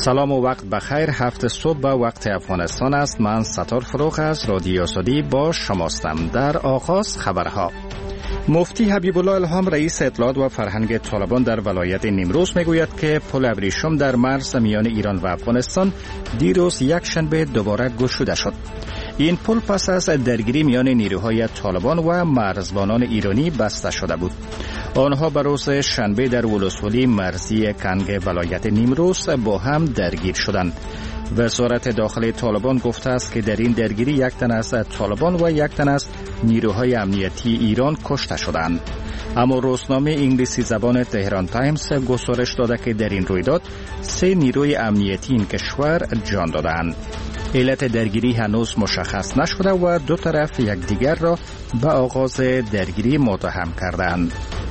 سلام و وقت بخیر. 7 صبح به وقت افغانستان است. من ستار فروغ از رادیو سعودی با شماستم. در آغاز خبرها. مفتی حبیب الله الهام رئیس اطلاعات و فرهنگ طالبان در ولایت نیمروز میگوید که پل ابریشم در مرز میان ایران و افغانستان دیروز یک شنبه دوباره گشوده شد. این پل پس از درگیری میان نیروهای طالبان و مرزبانان ایرانی بسته شده بود. آنها به روز شنبه در ولسوالی مرزی کنگ ولایت نیمروز با هم درگیر شدند. وزارت داخلی طالبان گفته است که در این درگیری یک تن از طالبان و یک تن از نیروهای امنیتی ایران کشته شدند. اما روزنامه انگلیسی زبان تهران تایمز گزارش داده که در این رویداد 3 نیروی امنیتی این کشور جان دادند. علت درگیری هنوز مشخص نشده و دو طرف یکدیگر را به آغاز درگیری متهم کردند.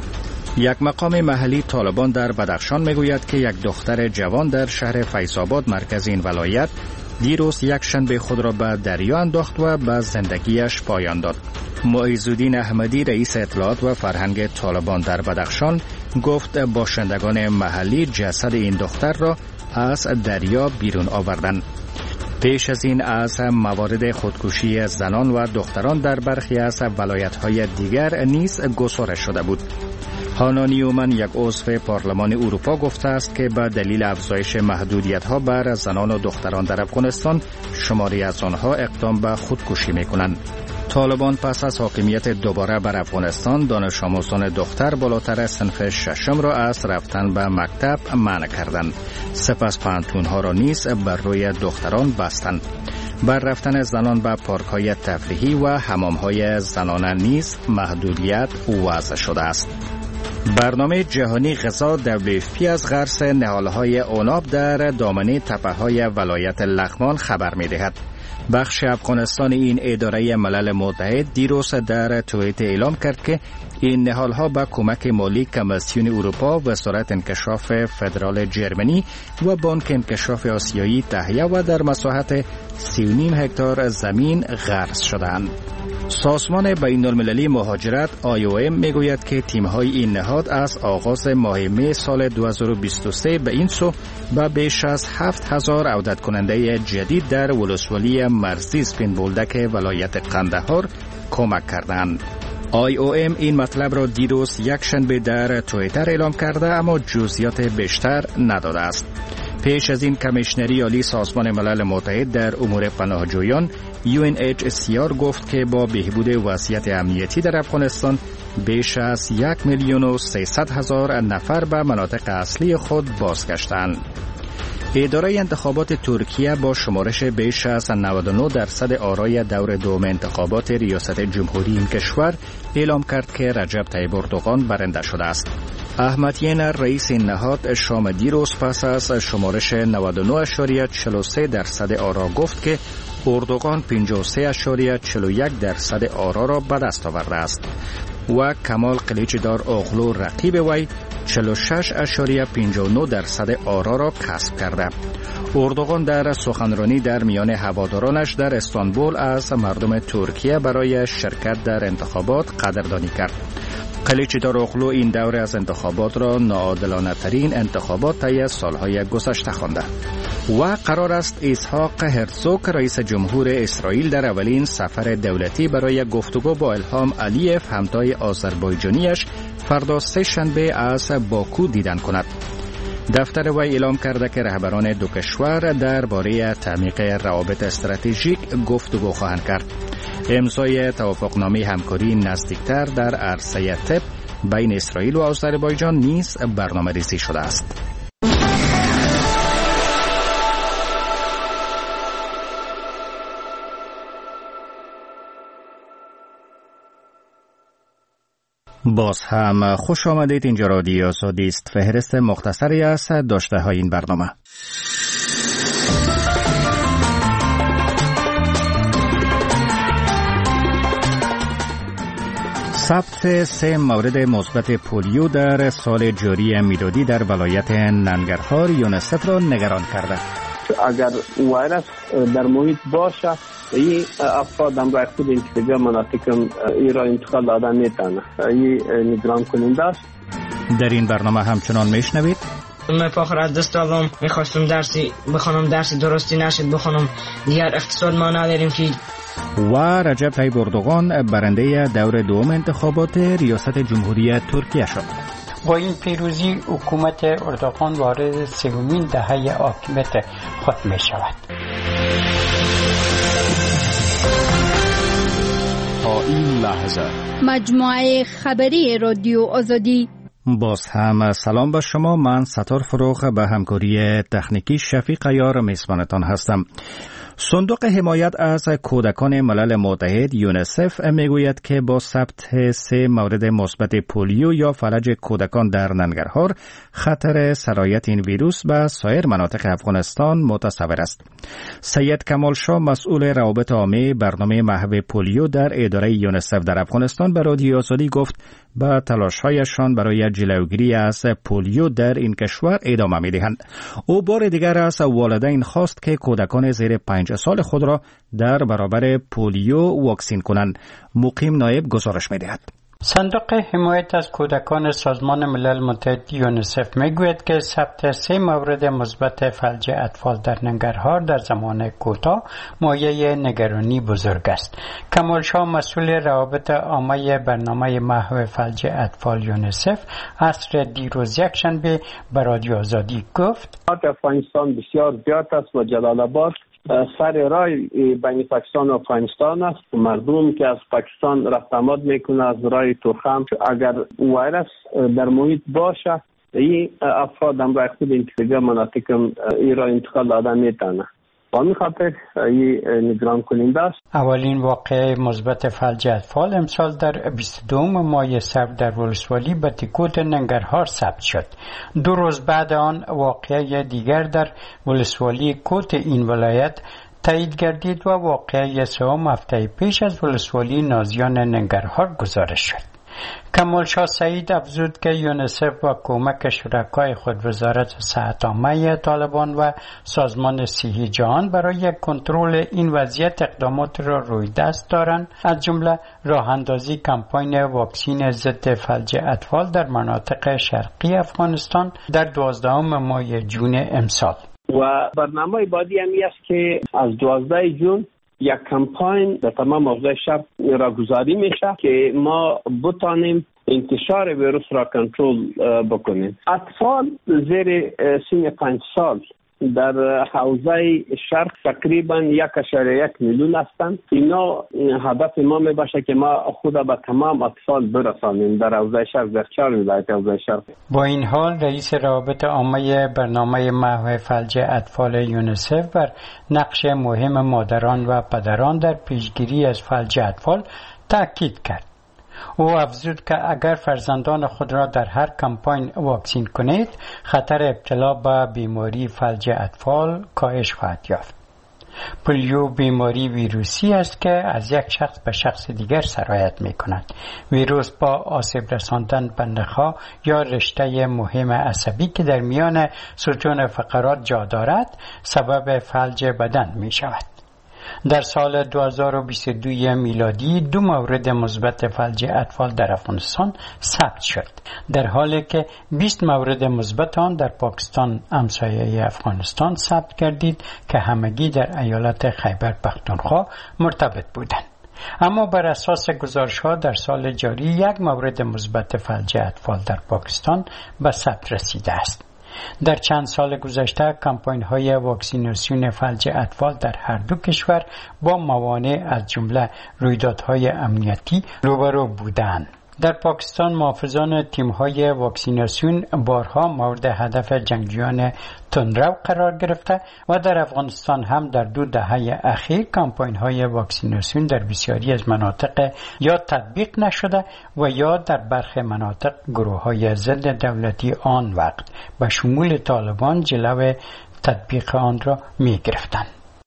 یک مقام محلی طالبان در بدخشان میگوید که یک دختر جوان در شهر فیض‌آباد مرکز این ولایت دیروز یک شنبه خود را به دریا انداخت و به زندگیش پایان داد. معیزالدین احمدی رئیس اطلاعات و فرهنگ طالبان در بدخشان گفت باشندگان محلی جسد این دختر را از دریا بیرون آوردند. پیش از این از موارد خودکشی زنان و دختران در برخی از ولایت‌های دیگر نیز گزارش شده بود. هانا نیومن یک عضو پارلمان اروپا گفته است که به دلیل افزایش محدودیت‌ها بر زنان و دختران در افغانستان شماری از آنها اقدام به خودکشی می‌کنند. طالبان پس از حاکمیت دوباره بر افغانستان دانش آموزان دختر بالاتر صنف ششم را از رفتن به مکتب منع کردند. سپس پانتون‌ها را نیز بر روی دختران بستند. بر رفتن زنان به پارک‌های تفریحی و حمام‌های زنانه نیز محدودیت وضع شده است. برنامه جهانی غذا WFP از غرس نهال‌های عناب در دامنه تپه‌های ولایت لغمان خبر می‌دهد. بخش افغانستان این اداره ملل متحد دیروز در توییت اعلام کرد که این نهال‌ها با کمک مالی کمیسیون اروپا، وزارت انکشاف فدرال جرمنی و بانک انکشاف آسیایی تهیه و در مساحت 3.5 هکتار زمین غرس شدند. سازمان بین‌المللی مهاجرت IOM میگوید که تیم‌های این نهاد از آغاز ماه می سال 2023 به این سو به بیش از 7,000 عودت کننده جدید در ولسوالی مرزی سپین بولدک ولایت قندهار کمک کردند. IOM این مطلب را دیروز یک شنبه در توییتر اعلام کرده اما جزئیات بیشتر نداده است. پیش از این کمیشنری عالی سازمان ملل متحد در امور پناهجویان UNHCR گفت که با بهبود وضعیت امنیتی در افغانستان بیش از 1,300,000 نفر به مناطق اصلی خود بازگشتند. اداره انتخابات ترکیه با شمارش بیش از 99% آرای دور دوم انتخابات ریاست جمهوری این کشور اعلام کرد که رجب طیب اردوغان برنده شده است. احمد ینر رئیس این نهاد شام دیروز پس از شمارش 99.43% آرا گفت که اردوغان 53.41% آرا را به دست آورده است و کمال قلیچدار اوغلو رقیب وی 46.59% آرا را کسب کرده. اردوغان در سخنرانی در میان هوادارانش در استانبول از مردم ترکیه برای شرکت در انتخابات قدردانی کرد. قلیچدار اوغلو این دوره از انتخابات را ناعادلانه ترین انتخابات طی سالهای گذشته خوانده و قرار است اسحاق هرزوگ رئیس جمهور اسرائیل در اولین سفر دولتی برای گفتگو با الهام علیف همتای آذربایجانیش فردا سه شنبه از باکو دیدن کند. دفتر وی اعلام کرده که رهبران دو کشور درباره تعمیق روابط استراتژیک گفتگو خواهند کرد. امضای توافقنامه همکاری نزدیکتر در عرصه طب بین اسرائیل و آذربایجان نیز برنامه‌ریزی شده است. باز هم خوش آمدید. اینجا رادیو سعودی است. فهرست مختصری از داشته های این برنامه. ثبت 3 مورد مثبت پولیو در سال جاری میلادی در ولایت ننگرهار یونیسف را نگران کرده. اگر ویروس در محیط باشه این افراد هم باید خود انتخابی مناطق ایران انتقال دادن میتونه. این نگران کننده است. در این برنامه همچنان میشنوید من فاخر از دست دادم، میخواستم درسی بخونم، درسی درستی نشد بخونم، دیگر اقتصاد ما نداریم که. و رجب طیب اردوغان برنده دور دوم انتخابات ریاست جمهوری ترکیه شد. با این پیروزی حکومت اردوغان وارد سومین دهه حاکمیت خود می شود. تا این لحظه مجموعه خبری رادیو آزادی. باز هم سلام به شما، من ستار فروغ به همکاری تکنیکی شفیق عیار میزبانتان هستم. صندوق حمایت از کودکان ملل متحد یونیسف میگوید که با ثبت 3 مورد مثبت پولیو یا فلج کودکان در ننگرهار خطر سرایت این ویروس به سایر مناطق افغانستان متصور است. سید کمال شاه مسئول روابط عامه برنامه محو پولیو در اداره یونیسف در افغانستان به رادیو آزادی گفت با تلاش‌هایشان برای جلوگیری از پولیو در این کشور ادامه می‌دهند. او بار دیگر از والدین خواست که کودکان زیر 5 سال خود را در برابر پولیو واکسین کنند. مقیم نایب گزارش می‌دهد. صندوق حمایت از کودکان سازمان ملل متحد یونیسف میگوید که ثبت 3 مورد مثبت فلج اطفال در ننگرهار در زمان کوتاه مایه نگرانی بزرگ است. کمال شاه مسئول روابط عامه برنامه محو فلج اطفال یونیسف عصر دیروز یکشنبه به رادیو آزادی گفت افغانستان بسیار زیاد است و جلال آباد سر راه بین پاکستان و افغانستان است. مردم که از پاکستان رفت آمد میکنه از راه تورخم، اگر ویروس در محیط باشه این افراد هم راه خود انتقال مناطق این را انتقال دادن میتونه. با این خاطر این نگران کننده است. اولین واقعه مثبت فلج اطفال امسال در 22 ماه صبر در ولسوالی بتیکوت ننگرهار ثبت شد. 2 روز بعد آن واقعه دیگر در ولسوالی کوت این ولایت تایید گردید و واقعه 3 هفته پیش از ولسوالی نازیان ننگرهار گزارش شد. کمال شاه سعید افزود که یونیسف با کمک شرکای خود وزارت صحت عامه طالبان و سازمان صحی جهان برای کنترل این وضعیت اقدامات را روی دست دارند، از جمله راه اندازی کمپاین واکسین ضد فلج اطفال در مناطق شرقی افغانستان در 12 ماه جون امسال. و برنامه بعدی همی است که از 12 جون یک کمپاین در تمام حوزه شهر را گذاری میشه که ما بتانیم انتشار ویروس را کنترل بکنیم. اطفال زیر سن 5 سال در حوزه شرق تقریبا 1.1 میلیون هستند. اینا هدف ما می باشه که ما خود به تمام اطفال برسانیم در حوزه شرق، در 4 ولایت حوزه شرق. با این حال رئیس روابط عامه برنامه محو فلج اطفال یونیسف بر نقش مهم مادران و پدران در پیشگیری از فلج اطفال تاکید کرد. او افزود که اگر فرزندان خود را در هر کمپاین واکسین کنید، خطر ابتلا به بیماری فلج اطفال کاهش خواهد یافت. پولیو بیماری ویروسی است که از یک شخص به شخص دیگر سرایت می کند. ویروس با آسیب رساندن به نخاع یا رشته مهم عصبی که در میان ستون فقرات جا دارد، سبب فلج بدن می شود. در سال 2022 میلادی 2 مورد مثبت فلج اطفال در افغانستان ثبت شد، در حالی که 20 مورد مثبت آن در پاکستان همسایه افغانستان ثبت گردید که همگی در ایالت خیبر پختونخوا مرتبط بودند. اما بر اساس گزارش‌ها در سال جاری 1 مورد مثبت فلج اطفال در پاکستان به ثبت رسیده است. در چند سال گذشته کمپاین‌های واکسیناسیون فلج اطفال در هر دو کشور با موانع از جمله رویدادهای امنیتی روبرو بودند. در پاکستان محافظان تیم‌های واکسیناسیون بارها مورد هدف جنگجویان تندرو قرار گرفته و در افغانستان هم در 2 دهه اخیر کمپاین‌های واکسیناسیون در بسیاری از مناطق یا تطبیق نشده و یا در برخی مناطق گروه‌های ضد دولتی آن وقت به شمول طالبان جلو تطبیق آن را می‌گرفتند.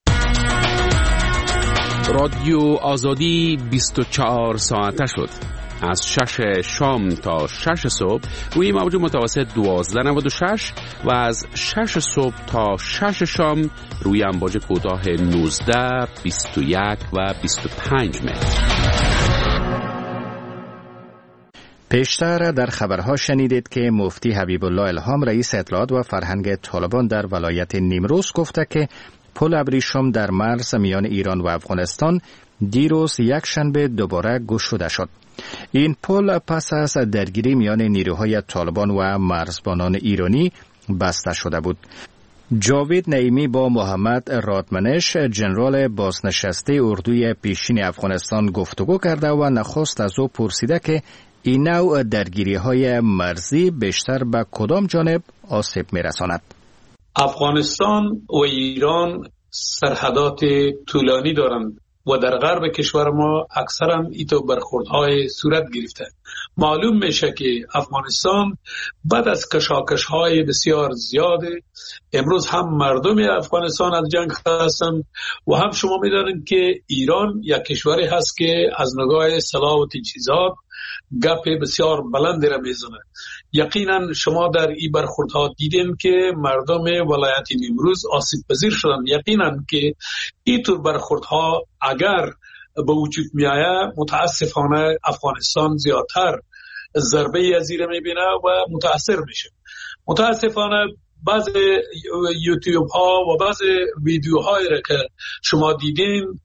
رادیو آزادی 24 ساعته شد. از 6 شام تا 6 صبح روی موج متوسط 1296 و از 6 صبح تا 6 شام روی امواج کوتاه 19، 21 و 25 متر. پیشتر در خبرها شنیدید که مفتی حبیب الله الهام رئیس اطلاعات و فرهنگ طالبان در ولایت نیمروز گفته که پل ابریشم در مرز میان ایران و افغانستان دیروز یک شنبه دوباره گشوده شد. این پل پس از درگیری میان نیروهای طالبان و مرزبانان ایرانی بسته شده بود. جاوید نعیمی با محمد رادمنش جنرال بازنشسته اردوی پیشین افغانستان گفتگو کرده و نخست از او پرسیده که این نوع درگیری‌های مرزی بیشتر به کدام جانب آسیب می‌رساند؟ افغانستان و ایران سرحدات طولانی دارند و در غرب کشور ما اکثرا ایتو برخوردهای صورت گرفته. معلوم میشه که افغانستان بعد از کشاکش‌های بسیار زیاده، امروز هم مردم افغانستان از جنگ هستند و هم شما می‌دانید که ایران یک کشوری هست که از نگاه سلاح و تجهیزات گپ بسیار بلندی را میزنه. یقینا شما در این برخوردها دیدین که مردم ولایت نیمروز آسیب پذیر شدن. یقینا که این طور برخوردها اگر به وجود میآید متاسفانه افغانستان زیادتر ضربه از این میبینه و متاثر میشه. متاسفانه بعض یوتیوب ها و بعض ویدیوهایی را که شما دیدین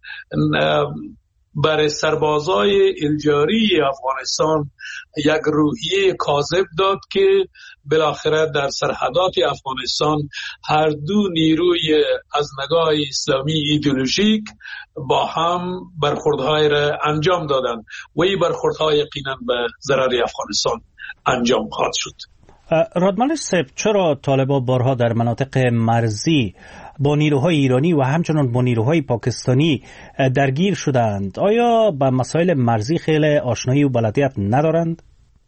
برای سربازای الجاری افغانستان یک روحیه کاذب داد که بالاخره در سرحدات افغانستان هر دو نیروی از نگاه اسلامی ایدئولوژیک با هم برخوردهای را انجام دادند و این برخوردها یقینا به ضرر افغانستان انجام خواهد شد. رادمنش صاحب، چرا طالبان بارها در مناطق مرزی با نیروهای ایرانی و همچنان با نیروهای پاکستانی درگیر شدند؟ آیا با مسائل مرزی خیلی آشنایی و بلدیت ندارند؟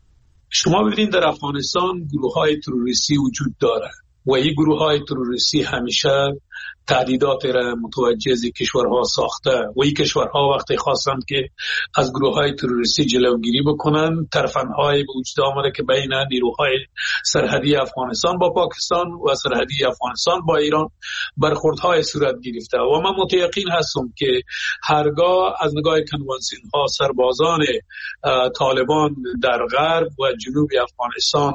شما ببینید در افغانستان گروه‌های تروریستی وجود داره و این گروه‌های تروریستی همیشه تهدیدات را متوجه از کشورها ساخته و این کشورها وقتی خواستند که از گروه‌های تروریستی جلوگیری بکنن، ترفندهای به وجود آمده که بین نیروهای سرحدی افغانستان با پاکستان و سرحدی افغانستان با ایران برخوردهای صورت گرفته و من متیقن هستم که هرگاه از نگاه کنوانسیون ها سربازان طالبان در غرب و جنوب افغانستان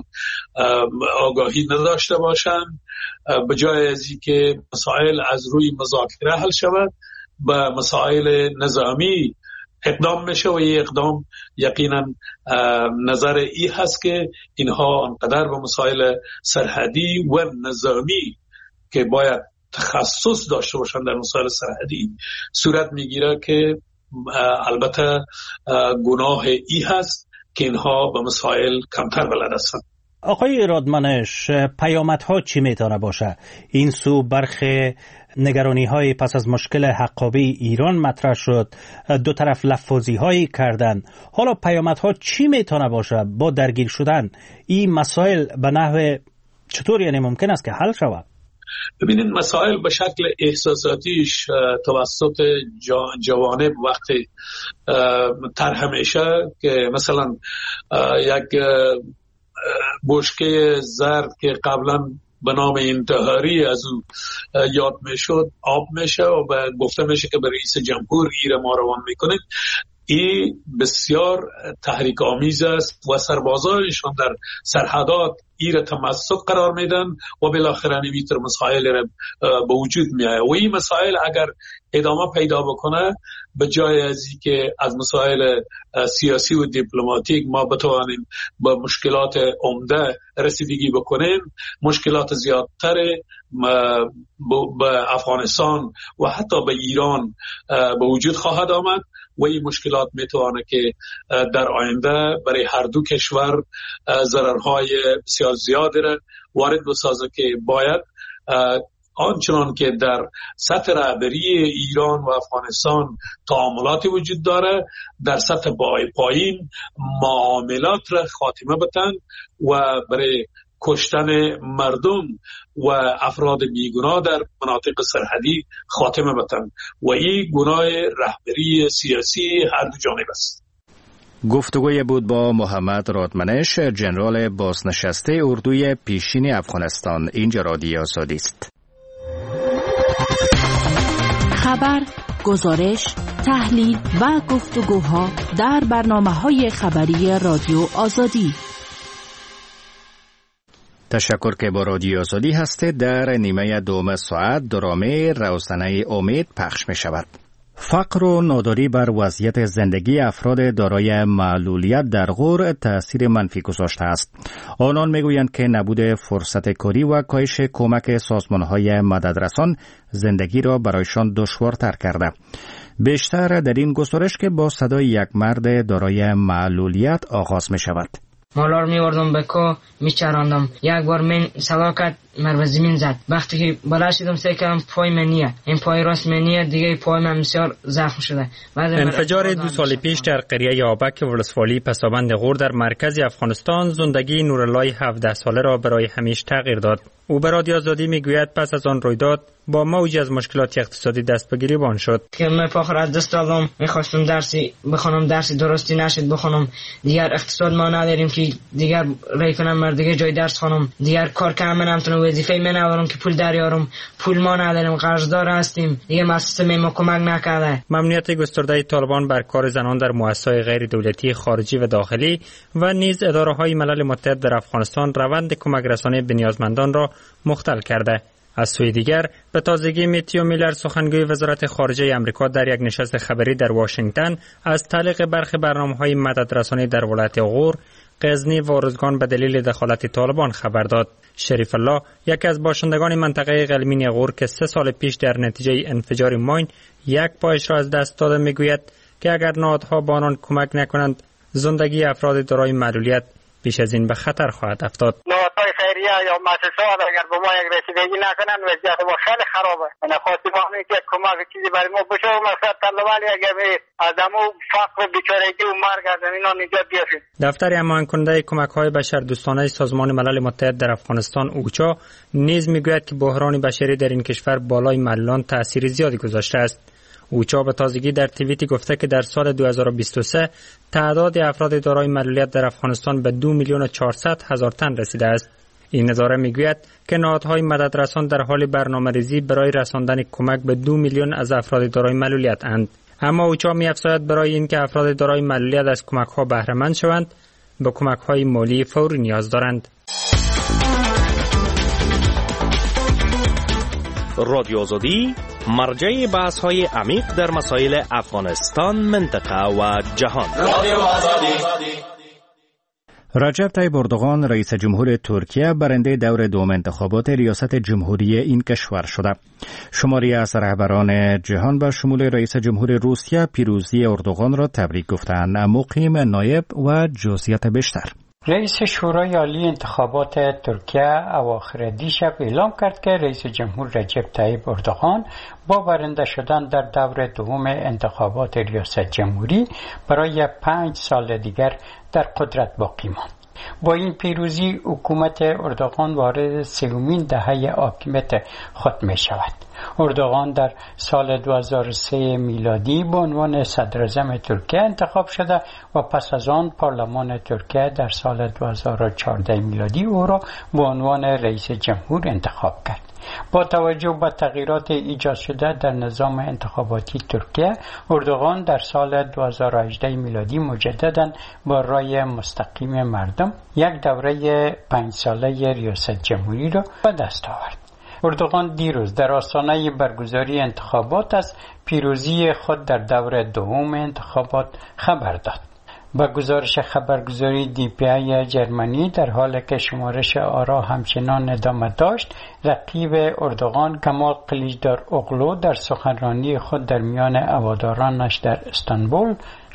آگاهی نداشته باشند، به جای از اینکه مسائل از روی مذاکره حل شود به مسائل نظامی اقدام میشه و این اقدام یقینا نظر ای هست که اینها انقدر به مسائل سرحدی و نظامی که باید تخصص داشته باشند در مسائل سرحدی صورت میگیره که البته گناه ای هست که اینها به مسائل کمتر بلد هستند. آقای رادمنش، پیامدها چی میتونه باشه؟ این سو برخی نگرانی های پس از مشکل حقابی ایران مطرح شد، دو طرف لفظی هایی کردن. حالا پیامدها چی میتونه باشه با درگیر شدن این مسائل به نحو چطور یعنی ممکن است که حل شود؟ ببینید مسائل به شکل احساساتیش توسط جوانب وقتی طرح میشه که مثلا یک بشکه زرد که قبلا به نام انتحاری از او یاد میشد آب میشه و گفته میشه که به رئیس جمهور گیر ما روان میکنه. این بسیار تحریک آمیز است و سربازانشان در سرحدات این تمسک قرار میدن و بالاخره نمیتر مسائل را به وجود میآید و این مسائل اگر ادامه پیدا بکنه به جای از اینکه از مسائل سیاسی و دیپلماتیک ما بتوانیم با مشکلات عمده رسیدگی بکنیم، مشکلات زیادتر به افغانستان و حتی به ایران به وجود خواهد آمد و این مشکلات میتوانه که در آینده برای هر دو کشور ضررهای بسیار زیادی را وارد بسازه که باید آنچنان که در سطح رهبری ایران و افغانستان تعاملاتی وجود داره در سطح پایین معاملات را خاتمه بدن و برای کشتن مردم و افراد بیگناه در مناطق سرحدی خاتمه بدن و این گناه رهبری سیاسی هر دو جانب است. گفتگوی بود با محمد رادمنش، جنرال بازنشسته اردوی پیشین افغانستان. اینجا رادیو آزادی است. خبر گزارش، تحلیل و گفتگوها در برنامه‌های خبری رادیو آزادی. تشکر که با رادیو آزادی هستید. در نیمه دوم ساعت درامه روزنه امید پخش می شود. فقر و ناداری بر وضعیت زندگی افراد دارای معلولیت در غور تأثیر منفی گذاشته است. آنان میگویند که نبود فرصت کاری و کاهش کمک سازمان‌های مددرسان زندگی را برایشان دشوارتر کرده. بیشتر در این گزارش که با صدای یک مرد دارای معلولیت آغاز می شود. مالار میوردم به کو میچراندم. یک بار من سلاکت مر به زمین زد. وقتی که بالا شدم سعی کردم پای من نیه. این پای راست من نیه، دیگه پای من بسیار زخم شده. انفجار 2 سال پیش در قریه آبک ولسوالی پسابند غور در مرکز افغانستان زندگی نورالله 17 ساله را برای همیشه تغییر داد. او به رادیو آزادی میگوید پس از آن رویداد با موج از مشکلات اقتصادی دست به گریبان شد. که من فاخر از دست دادم، میخواستم درسی بخونم، درسی درستی نشد بخونم. دیگر اقتصاد ما نداریم که دیگر رای کنم مر دیگه جای درس خونم. دیگر کار کنم نمیتونم، وظیفه من ندارم که پول دریارم. پول ما نداریم، قرضدار هستیم. دیگه مؤسسه ما کمک نکرده. ممنوعیت گسترده طالبان بر کار زنان در مؤسسات غیر دولتی خارجی و داخلی و نیز اداره‌های ملل متحد در افغانستان روند کمک رسانی به نیازمندان را مختل کرده. از سوی دیگر به تازگی میتیو میلر سخنگوی وزارت خارجه آمریکا در یک نشست خبری در واشنگتن از تعلیق برخی برنامه‌های مددرسانی در ولایت غور، غزنی و ارزگان به دلیل دخالت طالبان خبر داد. شریف الله، یکی از باشندگان منطقه قلمین غور که 3 سال پیش در نتیجه انفجار ماین یک پایش را از دست داده، میگوید که اگر نهادها با آنان کمک نکنند زندگی افراد دارای معلولیت پیش از این به خطر خواهد افتاد. نهادهای خیریه یا مؤسسات اگر به ما یک رسیدگی نکنند وضعیت ما خیلی خرابه. من خواستم که کمک چیزی برای ما بشه و مقصد طلبالی اگر از همو فقر و بیچارگی و مرگ از اینا نجات بیافیم. دفتر هماهنگ کننده کمک‌های بشردوستانه سازمان ملل متحد در افغانستان اوچا نیز میگوید که بحران بشری در این کشور بالای معلولان تأثیر زیادی گذاشته است. اوچا به تازگی در توییتی گفته که در سال 2023 تعداد افراد دارای معلولیت در افغانستان به 2,400,000 تن رسیده است. این اداره میگوید که نهادهای مددرسان در حال برنامه‌ریزی برای رساندن کمک به 2 میلیون از افراد دارای معلولیت اند. اما اوچا می‌افزاید برای اینکه افراد دارای معلولیت از کمک‌ها بهره مند شوند، به کمک‌های مالی فوری نیاز دارند. رادیو آزادی مرجع بحث‌های عمیق در مسائل افغانستان، منطقه و جهان. رادیو آزادی. رجب طیب اردوغان رئیس جمهور ترکیه برنده دور دوم انتخابات ریاست جمهوری این کشور شده. شماری از رهبران جهان به شمول رئیس جمهور روسیه پیروزی اردوغان را تبریک گفتند. مقیم نایب و جزئیات بیشتر. رئیس شورای عالی انتخابات ترکیه اواخر دیشب اعلام کرد که رئیس جمهور رجب طیب اردوغان با برنده شدن در دور دوم انتخابات ریاست جمهوری برای 5 سال دیگر در قدرت باقی ماند. با این پیروزی حکومت اردوغان وارد 3مین دهه حاکمیت خود می شود. اردوغان در سال 2003 میلادی به عنوان صدراعظم ترکیه انتخاب شده و پس از آن پارلمان ترکیه در سال 2014 میلادی او را به عنوان رئیس جمهور انتخاب کرد. با توجه به تغییرات ایجاد شده در نظام انتخاباتی ترکیه، اردوغان در سال 2018 میلادی مجددا با رای مستقیم مردم یک دوره 5 ساله ریاست جمهوری را به دست آورد. اردوغان دیروز در آستانه برگزاری انتخابات از پیروزی خود در دور دوم انتخابات خبر داد. با گزارش خبرگزاری DPA جرمنی، در حالی که شمارش آرا همچنان ادامه داشت، رقیب اردوغان کمال کلیچداروغلو در سخنرانی خود در میان هوادارانش در استانبول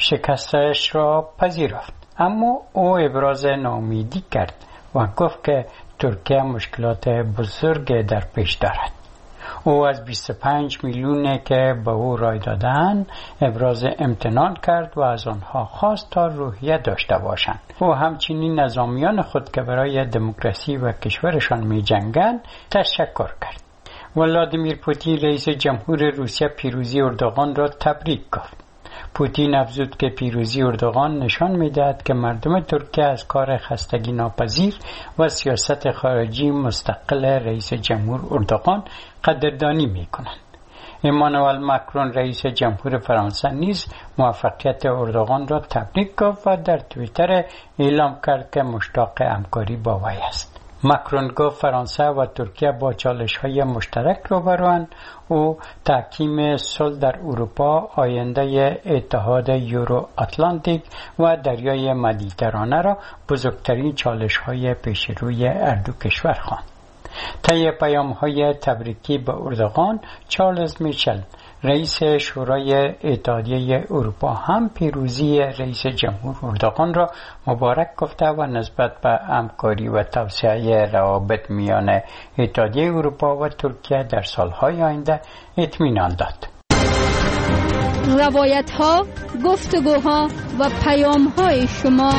شکستش را پذیرفت. اما او ابراز ناامیدی کرد و گفت که ترکیه مشکلات بزرگ در پیش دارد. او از 25 میلیونی که به او رای دادند ابراز امتنان کرد و از آنها خواست تا روحیه داشته باشند. او همچنین نظامیان خود که برای دموکراسی و کشورشان می جنگند تشکر کرد. ولادیمیر پوتین رئیس جمهور روسیه پیروزی اردوغان را تبریک گفت. پوتین افزود که پیروزی اردوغان نشان می‌دهد که مردم ترکیه از کار خستگی ناپذیر و سیاست خارجی مستقل رئیس جمهور اردوغان قدردانی می‌کنند. امانوئل ماکرون رئیس جمهور فرانسه نیز موفقیت اردوغان را تبریک گفت و در توییتر اعلام کرد که مشتاق همکاری با وی است. ماکرون گفت فرانسه و ترکیه با چالش‌های مشترک روبروند. او تحکیم صلح در اروپا، آینده اتحاد یورو آتلانتیک و دریای مدیترانه را بزرگترین چالش‌های پیش روی هر دو کشور خواند. طی پیام‌های تبریکی به اردوغان، چارلز میشل رئیس شورای اتحادیه اروپا هم پیروزی رئیس جمهور اردوغان را مبارک گفته و نسبت به همکاری و توسعه روابط میان اتحادیه اروپا و ترکیه در سالهای آینده اطمینان داد. روایت‌ها، گفتگوها و پیام‌های شما.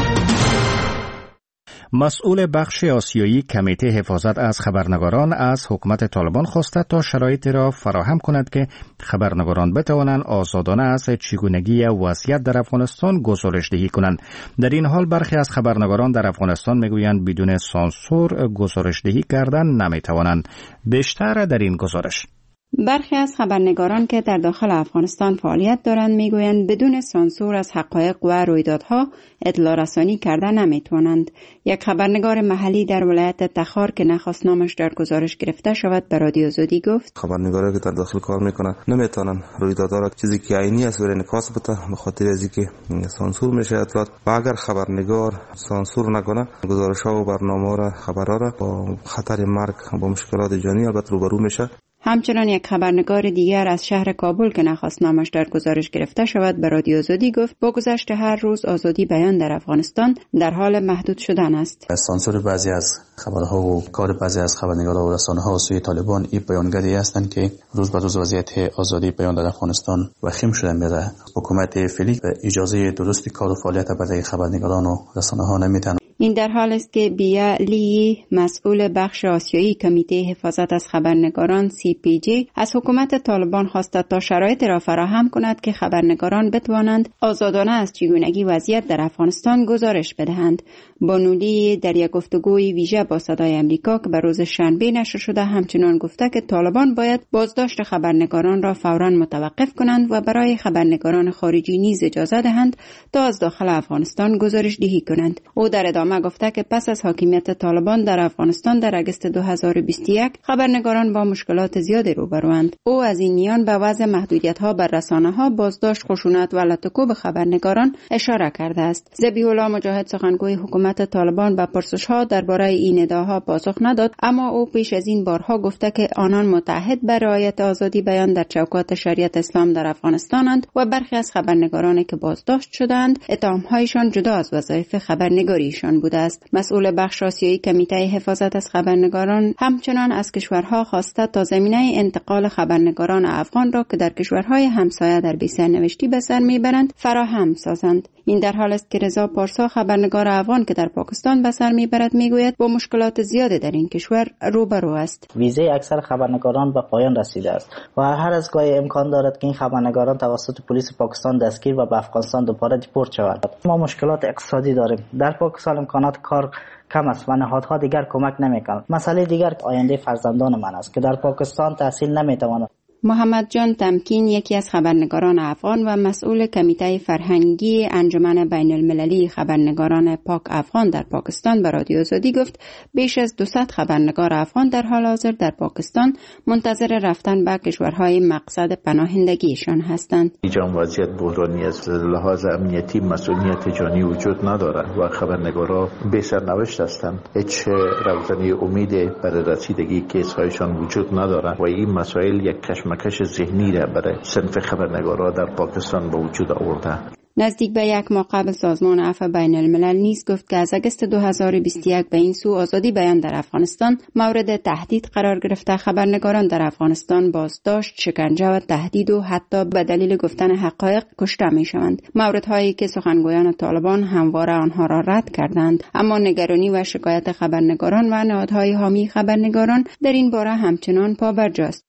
مسئول بخش آسیایی کمیته حفاظت از خبرنگاران از حکومت طالبان خواسته تا شرایطی را فراهم کند که خبرنگاران بتوانند آزادانه از چگونگی وضعیت در افغانستان گزارش دهی کنند. در این حال برخی از خبرنگاران در افغانستان میگویند بدون سانسور گزارش دهی کردن نمیتوانند. بیشتر در این گزارش. برخی از خبرنگاران که در داخل افغانستان فعالیت دارند میگویند بدون سانسور از حقایق و رویدادها اطلاع رسانی کردن نمیتوانند. یک خبرنگار محلی در ولایت تخار که نخواست نامش در گزارش گرفته شود به رادیو آزادی گفت خبرنگارایی که در داخل کار میکنن نمیتونن رویدادها را چیزی که عینی است برای انعکاس بده به خاطر از اینکه سانسور میشه اطلاعات. و اگر خبرنگار سانسور نکنه گزارش‌ها و برنامه‌ها را خبرها را با خطر مرگ با مشکلات جانی البته روبرو میشه. همچنان یک خبرنگار دیگر از شهر کابل که نخواست نامش در گزارش گرفته شود به رادیو آزادی گفت با گذشت هر روز آزادی بیان در افغانستان در حال محدود شدن است. سانسور بعضی از خبرها و کار بعضی از خبرنگاران و رسانه‌ها سوی طالبان این بیانگری هستند که روز به روز وضعیت آزادی بیان در افغانستان وخیم شده میره. حکومت فعلی اجازه درستی کار و فعالیت برای خبرنگاران و رسانه‌ها نمیدن. این در حال است که بیا لی مسئول بخش آسیایی کمیته حفاظت از خبرنگاران CPJ از حکومت طالبان خواسته تا شرایط را فراهم کند که خبرنگاران بتوانند آزادانه از چگونگی وضعیت در افغانستان گزارش بدهند. بانو لی در یک گفتگوی ویژه با صدای آمریکا که به روز شنبه نشر شده همچنان گفته که طالبان باید بازداشت خبرنگاران را فوراً متوقف کنند و برای خبرنگاران خارجی نیز اجازه دهند تا از داخل افغانستان گزارش دهی کنند. او در ادامه گفته که پس از حاکمیت طالبان در افغانستان در اگست 2021 خبرنگاران با مشکلات زیادی روبروند. او از این میان به وضع محدودیت‌ها بر رسانه‌ها، بازداشت، خشونت و لطکو به خبرنگاران اشاره کرده است. ذبیح الله مجاهد سخنگوی حکومت طالبان به پرسش‌ها درباره این ادعاها پاسخ نداد، اما او پیش از این بارها گفته که آنان متحد به رعایت آزادی بیان در چوکات شریعت اسلام در افغانستانند و برخی از خبرنگارانی که بازداشت شدند اتهام‌هایشان جدا از وظایف خبرنگاریشان بوده است. مسئول بخش آسیایی کمیته حفاظت از خبرنگاران همچنان از کشورها خواسته تا زمینه انتقال خبرنگاران افغان را که در کشورهای همسایه در بی سرنوشتی به سر میبرند فراهم سازند. این در حال است که رضا پارسا خبرنگار افغان که در پاکستان به سر میبرد میگوید با مشکلات زیادی در این کشور روبرو است. ویزه اکثر خبرنگاران به پایان رسیده است و هر از گاهی امکان دارد که این خبرنگاران توسط پلیس پاکستان دستگیر و به افغانستان دوباره دیپورت شوند. ما مشکلات اقتصادی داریم. در پاکستان امکانات کار کم است و نهادها دیگر کمک نمیکنند. مسئله دیگر آینده فرزندان من است که در پاکستان تحصیل نمیتوانند. محمد جان تمکین یکی از خبرنگاران افغان و مسئول کمیته فرهنگی انجمن بین المللی خبرنگاران پاک افغان در پاکستان به رادیو آزادی گفت بیش از 200 خبرنگار افغان در حال حاضر در پاکستان منتظر رفتن به کشورهای مقصد پناهندگیشان هستند. اینجا وضعیت بحرانی است. لحاظ امنیتی مسئولیت جانی وجود ندارد و خبرنگارا بی سرنوشت هستند. هیچ روزنی امیدی برای رسیدگی کیس‌هایشان وجود ندارد و این مسائل یک کش ذهنی را برای صنف خبرنگارا در پاکستان به وجود آورده. نزدیک به یک ماه قبل سازمان عفو بین الملل نیز گفت که از اگست 2021 به این سو آزادی بیان در افغانستان مورد تهدید قرار گرفته. خبرنگاران در افغانستان بازداشت، شکنجه و تهدید و حتی به دلیل گفتن حقایق کشته می شوند. موردهایی که سخنگویان طالبان همواره آنها را رد کردند، اما نگرانی و شکایت خبرنگاران و نهادهای حامی خبرنگاران در این باره همچنان پابرجاست.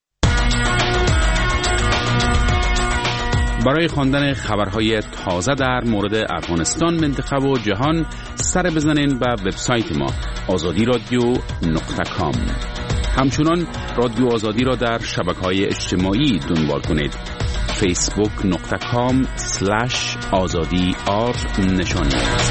برای خواندن خبرهای تازه در مورد افغانستان، منطقه و جهان سر بزنین به وبسایت ما azadi radio.com. همچنان رادیو آزادی را در شبکه‌های اجتماعی دنبال کنید. facebook.com/azadi نشانی.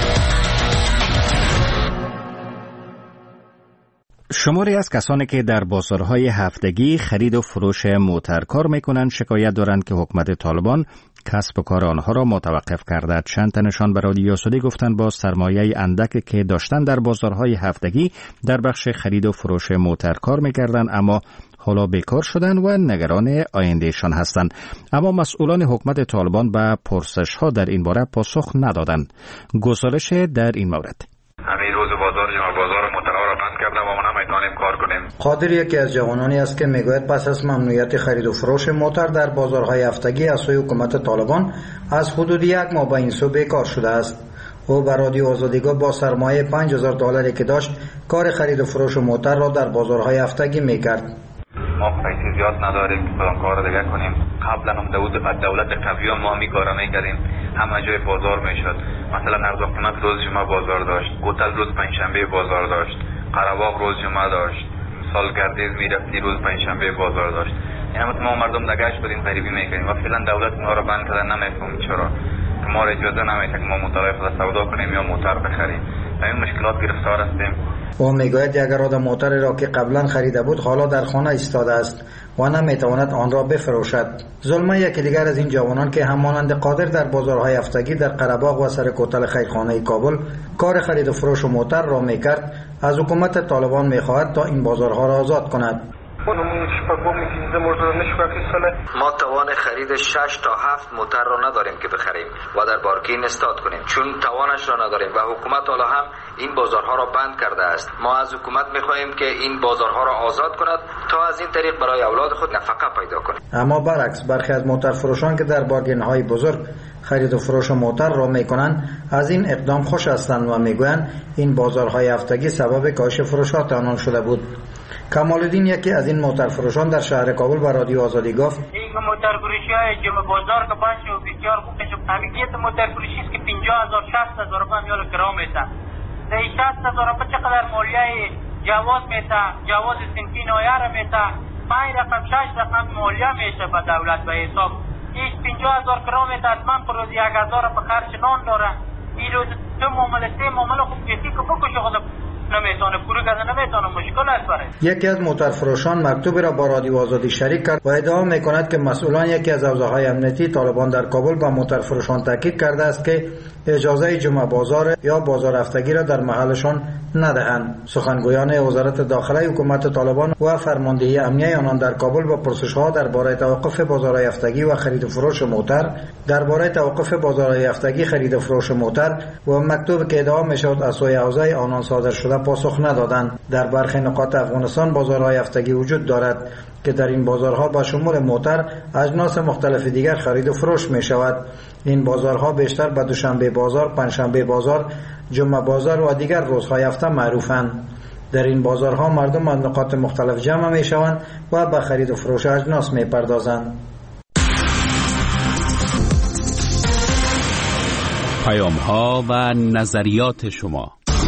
شماری از کسانی که در بازارهای هفتگی خرید و فروش موتر کار میکنند شکایت دارند که حکومت طالبان کسب و کار آنها را متوقف کرده. چند تنشان به رادیو آزادی گفتند با سرمایه اندکی که داشتن در بازارهای هفتگی در بخش خرید و فروش موتر کار میکردند، اما حالا بیکار شدن و نگران آیندهشان هستند. اما مسئولان حکومت طالبان به پرسش ها در این باره پاسخ ندادند. گزارش در این مورد: همین روز بازار موترها را بند کرده و ما نمیتونیم کار کنیم. قادر یکی از جوانانی است که میگوید پس از ممنوعیت خرید و فروش موتر در بازارهای هفتگی از سوی حکومت طالبان از حدود 1 ماه به این سو بیکار شده است. او بر رادیو آزادی گفت با سرمایه $5000 که داشت کار خرید و فروش موتر را در بازارهای هفتگی میکرد. ما پیسه زیاد نداریم که کدام کار دیگه کنیم. قبلا هم دولت قوی ما میکاره میکردیم، همه جای بازار میشد. مثلا ارزاقمت روز جمعه بازار داشت، گوتل روز پنجشنبه بازار داشت، قره‌باغ روز جمعه داشت، سالگردیز میرفتی روز پنجشنبه بازار داشت. یعنی ما مردم دگاش بودیم غریبی میکنیم و فعلا دولت ما را بند کرده. نمیفهمیم چرا که ما را اجازه نمیده که ما موتر خود سودا کنیم یا موتر بخریم. این مشکلات گرفتار هستیم. او میگوید یک اراده موتری را که قبلا خریده بود حالا در خانه ایستاده است و نمیتواند آن را بفروشد. ظلمه یکی دیگر از این جوانان که همانند قادر در بازارهای هفتگی در قره‌باغ و سر کوتل خیرخانه کابل کار خرید و فروش موتر را میکرد، از حکومت طالبان میخواهد تا این بازارها را آزاد کند. ما توان خرید 6 تا 7 موتر را نداریم که بخریم و در بارکین استاد کنیم، چون توانش را نداریم و حکومت حالا هم این بازارها را بند کرده است. ما از حکومت میخواهیم که این بازارها را آزاد کند تا از این طریق برای اولاد خود نفقه پیدا کنیم. اما برعکس برخی از موتر فروشان که در بارگین‌های بزرگ خرید و فروش موتر را میکنند از این اقدام خوش هستند و میگویند این بازارهای هفتگی سبب کاهش فروشات آنان شده بود. کمال‌الدین یکی از این موتر فروشان در شهر کابل با رادیو آزادی گفت: این موتر فروشی‌های که بازار که باشه و بسیار خوب میشه. همیشه موتر فروشی است که 50000 60000 روپیه میال کرام میشه. در 60000 روپیه چقدر مالیه جواز میشه، جواز صنفی نویار میشه، 5 رقم 6 رقم مالیه میشه به دولت به حساب. این 50000 کرام میشه، حتما پر روز 1000 به خرج نان داره. این روز تو معامله خوب کسی که بکشه خود نمیتونه پوری کنه، نمیتونه مشکل است برای. یکی از موتر فروشان مکتوبی را با رادیو آزادی شریک کرد و ادعا میکند که مسئولان یکی از حوزه‌های امنیتی طالبان در کابل با موتر فروشان تاکید کرده است که اجازه جمعه بازار یا بازار هفتگی را در محلشان ندهند. سخنگویان وزارت داخله حکومت طالبان و فرماندهی امنیتی آنان در کابل با پرسش‌ها درباره توقف بازارهای هفتگی و خرید و فروش موتر، درباره توقف بازارهای هفتگی خرید و فروش موتر و مکتوبی که ادعا میشد از سوی حوزه آنان صادر شده پاسخ ندادند. در برخی نقاط افغانستان بازارهای هفتگی وجود دارد که در این بازارها با شمول موتر اجناس مختلف دیگر خرید و فروش می شود. این بازارها بیشتر به دوشنبه بازار، پنجشنبه بازار، جمعه بازار و دیگر روزهای هفته معروفند. در این بازارها مردم از نقاط مختلف جمع می شوند و به خرید و فروش اجناس می پردازند. پیام‌ها و نظریات شما.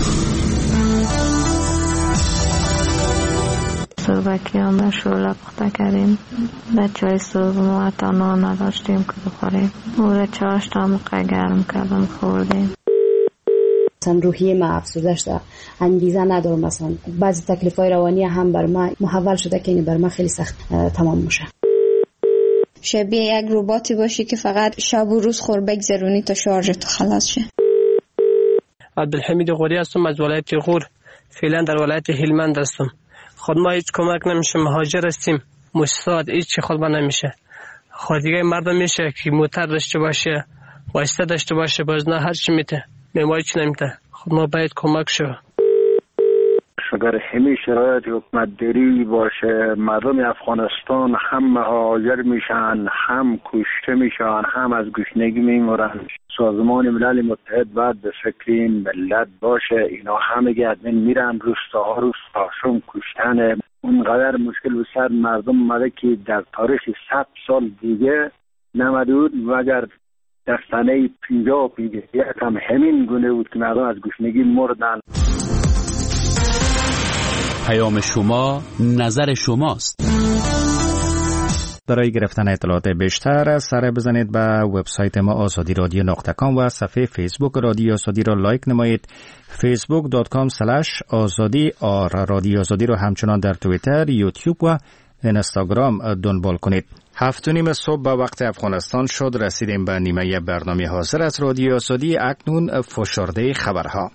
صبحکی هم شوله پخته کردیم. در چای صبح ما حتی نان نداشتیم که بخوریم. او چاش تا موقع گرم کردم خوردیم. مثلا روحیه ما افسوده شده، انگیزه ندارم. مثلا بعضی تکلیفای روانی هم بر ما محول شده که این بر ما خیلی سخت تمام میشه. شبیه یک رباتی باشی که فقط شب و روز خور بگذرونی تا شارژت خلاص شه. عبدالحمید غوری هستم از ولایت غور. فعلا در ولایت هلمند هستم. خود ما هیچ کمک نمیشه، مهاجر هستیم، مستعد هیچ خود ما نمیشه. خود دیگه مردم میشه که موتر داشته باشه، واسطه داشته باشه، باز نه هر چی میته، ما هیچ نمیته. خود ما باید کمک شو. اگر همین شرایط حکومت داری باشه، مردم افغانستان هم مهاجر میشن، هم کشته میشن، هم از گشنگی میمرن. سازمان ملل متحد باید به فکر این ملت باشه. اینا همه ادمین میرن روستاها روستاشون کشتن. اونقدر مشکل به سر مردم اومده که در تاریخ 100 سال دیگه نمدود و اگر در سنه 50 و 51 هم همین گونه بود که مردم از گشنگی مردن. پیام شما نظر شماست. برای گرفتن اطلاعات بیشتر سر بزنید به وبسایت ما azadi.radio.com و صفحه فیسبوک رادیو آزادی را لایک نمایید. facebook.com/azadi رادیو آزادی را همچنان در توییتر، یوتیوب و اینستاگرام دنبال کنید. 7:30 صبح به وقت افغانستان شد. رسیدیم به نیمه برنامه حاضر از رادیو آزادی. اکنون فشرده خبرها.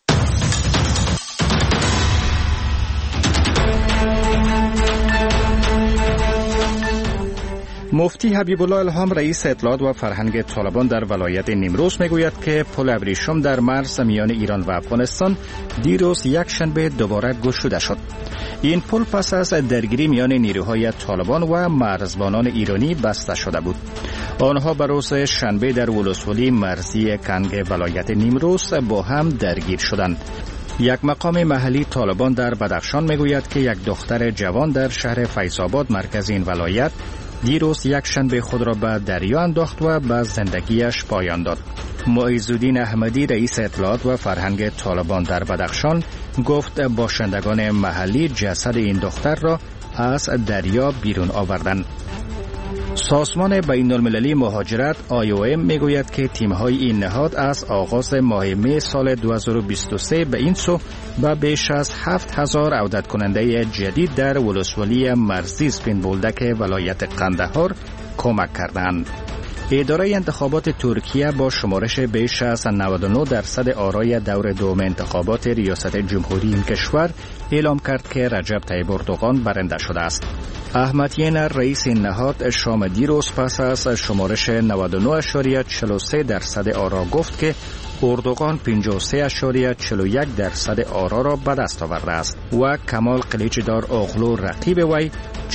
مفتی حبیب الله الهام رئیس اطلاعات و فرهنگ طالبان در ولایت نیمروز میگوید که پل ابریشم در مرز میان ایران و افغانستان دیروز یک شنبه دوباره گشوده شد. این پل پس از درگیری میان نیروهای طالبان و مرزبانان ایرانی بسته شده بود. آنها به روز شنبه در ولسوالی مرزی کنگ ولایت نیمروز با هم درگیر شدند. یک مقام محلی طالبان در بدخشان میگوید که یک دختر جوان در شهر فیض‌آباد مرکز این ولایت دیروز یک شنبه خود را به دریا انداخت و به زندگیش پایان داد. معیزالدین احمدی رئیس اطلاعات و فرهنگ طالبان در بدخشان گفت باشندگان محلی جسد این دختر را از دریا بیرون آوردند. سازمان بین‌المللی مهاجرت IOM میگوید که تیم‌های این نهاد از آغاز ماه می سال 2023 به این سو به بیش از 7000 عودت کننده جدید در ولسوالی مرزی سپین بولدک ولایت قندهار کمک کردند. اداره انتخابات ترکیه با شمارش بیش از 99% آرای دور دوم انتخابات ریاست جمهوری این کشور اعلام کرد که رجب طیب اردوغان برنده شده است. احمد ینر رئیس این نهاد شام دیروز پس از شمارش 99.43% آرا گفت که اردوغان 53.41% آرا را به دست آورده است و کمال قلیچدار اوغلو رقیب وی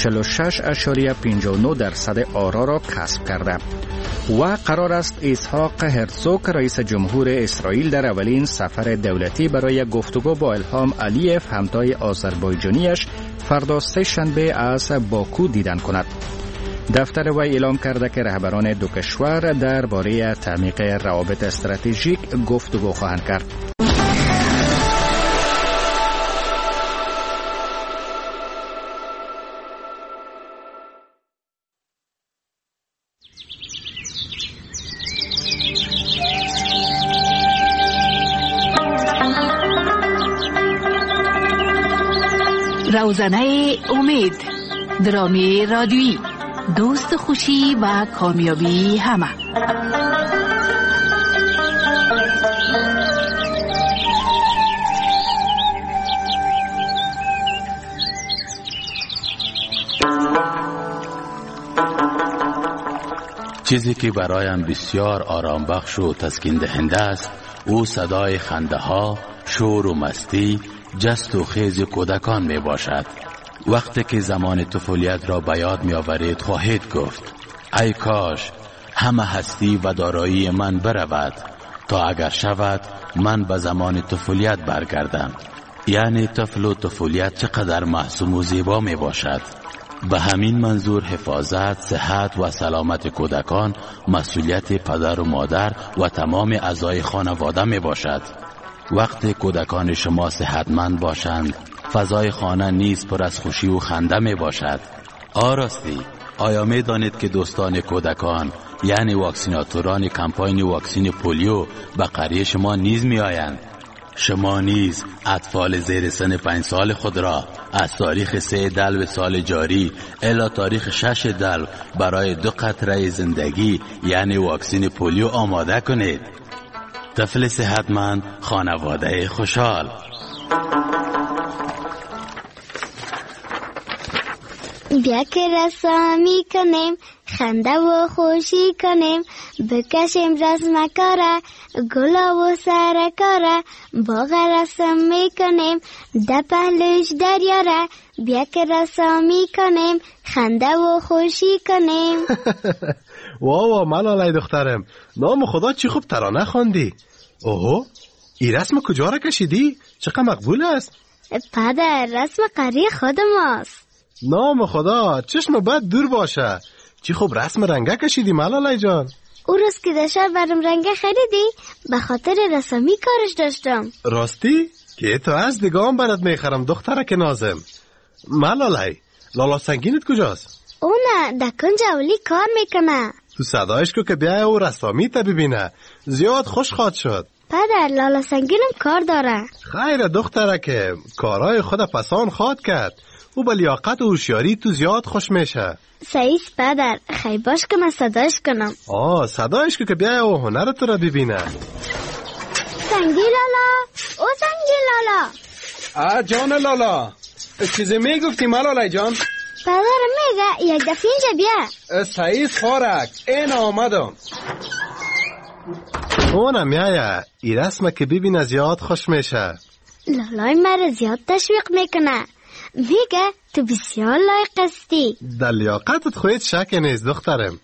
46.59% آرا را کسب کرده و قرار است اسحاق هرزوگ رئیس جمهور اسرائیل در اولین سفر دولتی برای گفتگو با الهام علیف همتای آذربایجانیش فردا سه شنبه از باکو دیدن کند. دفتر وی اعلام کرده که رهبران دو کشور درباره تعمیق روابط استراتژیک گفتگو خواهند کرد. روزنه امید، درامی رادیویی، دوست خوشی و کامیابی همه. چیزی که برایم بسیار آرام بخش و تسکین دهنده است او صدای خنده ها، شور و مستی، جست و خیز کودکان می باشد. وقتی که زمان طفولیت را به یاد می آورید خواهید گفت ای کاش همه هستی و دارایی من برود تا اگر شود من به زمان طفولیت برگردم. یعنی طفل و طفولیت چقدر معصوم و زیبا می باشد. به همین منظور حفاظت، صحت و سلامت کودکان مسئولیت پدر و مادر و تمام اعضای خانواده می باشد. وقتی کودکان شما صحتمند باشند فضای خانه نیز پر از خوشی و خنده می باشد. راستی آیا می دانید که دوستان کودکان یعنی واکسیناتوران کمپاین واکسین پولیو به قریه شما نیز می آیند؟ شما نیز اطفال زیر سن 5 سال خود را از تاریخ 3 دلو سال جاری الی تاریخ 6 دلو برای 2 قطره زندگی یعنی واکسین پولیو آماده کنید. طفل صحتمند، خانواده خوشحال. بیا که رسامی کنیم، خنده و خوشی کنیم، بکشیم رسم کاره، گلا و سر کاره، باغ رسم میکنیم، ده پهلوش دریاره. بیا که رسامی کنیم، خنده و خوشی کنیم. واو ملالای دخترم، نام خدا چی خوب ترانه خواندی. اوهو، این رسم کجا را کشیدی؟ چقدر مقبول است؟ پدر، رسم قریه خود ماست. نام خدا، چشم بد دور باشه. چی خوب رسم رنگه کشیدی ملالای جان. او روز که داشت برام رنگه خریدی، به خاطر رسمی کارش داشتم. راستی؟ که تو از دیگام برات میخرم دخترک نازم. ملالای، لالا سنگینت کجاست؟ اونه در کنج اولی کار میکنه. تو صدایش که بیا او رسامی تا ببینه. زیاد خوش خواد شد. پدر لالا سنگینم کار داره. خیر دخترک، کارهای خود پسان خواد کرد. او با لیاقت و هوشیاری تو زیاد خوش میشه. سعیس پدر، خیلی باش که من صدایش کنم. صدایش که بیا او هنر تو را ببینه. سنگی لالا، او سنگی لالا. جان لالا، چیزی میگفتی ملالای جان؟ پدر میگه یک دفعه اینجا بیا. سعیس خارک، این آمدم. اونم میایه، ای رسمه که ببینه زیاد خوش میشه. لالای مرا زیاد تشویق میکنه. میگه تو بسیار لایق هستی. در لیاقتت خودت شک نیست دخترم.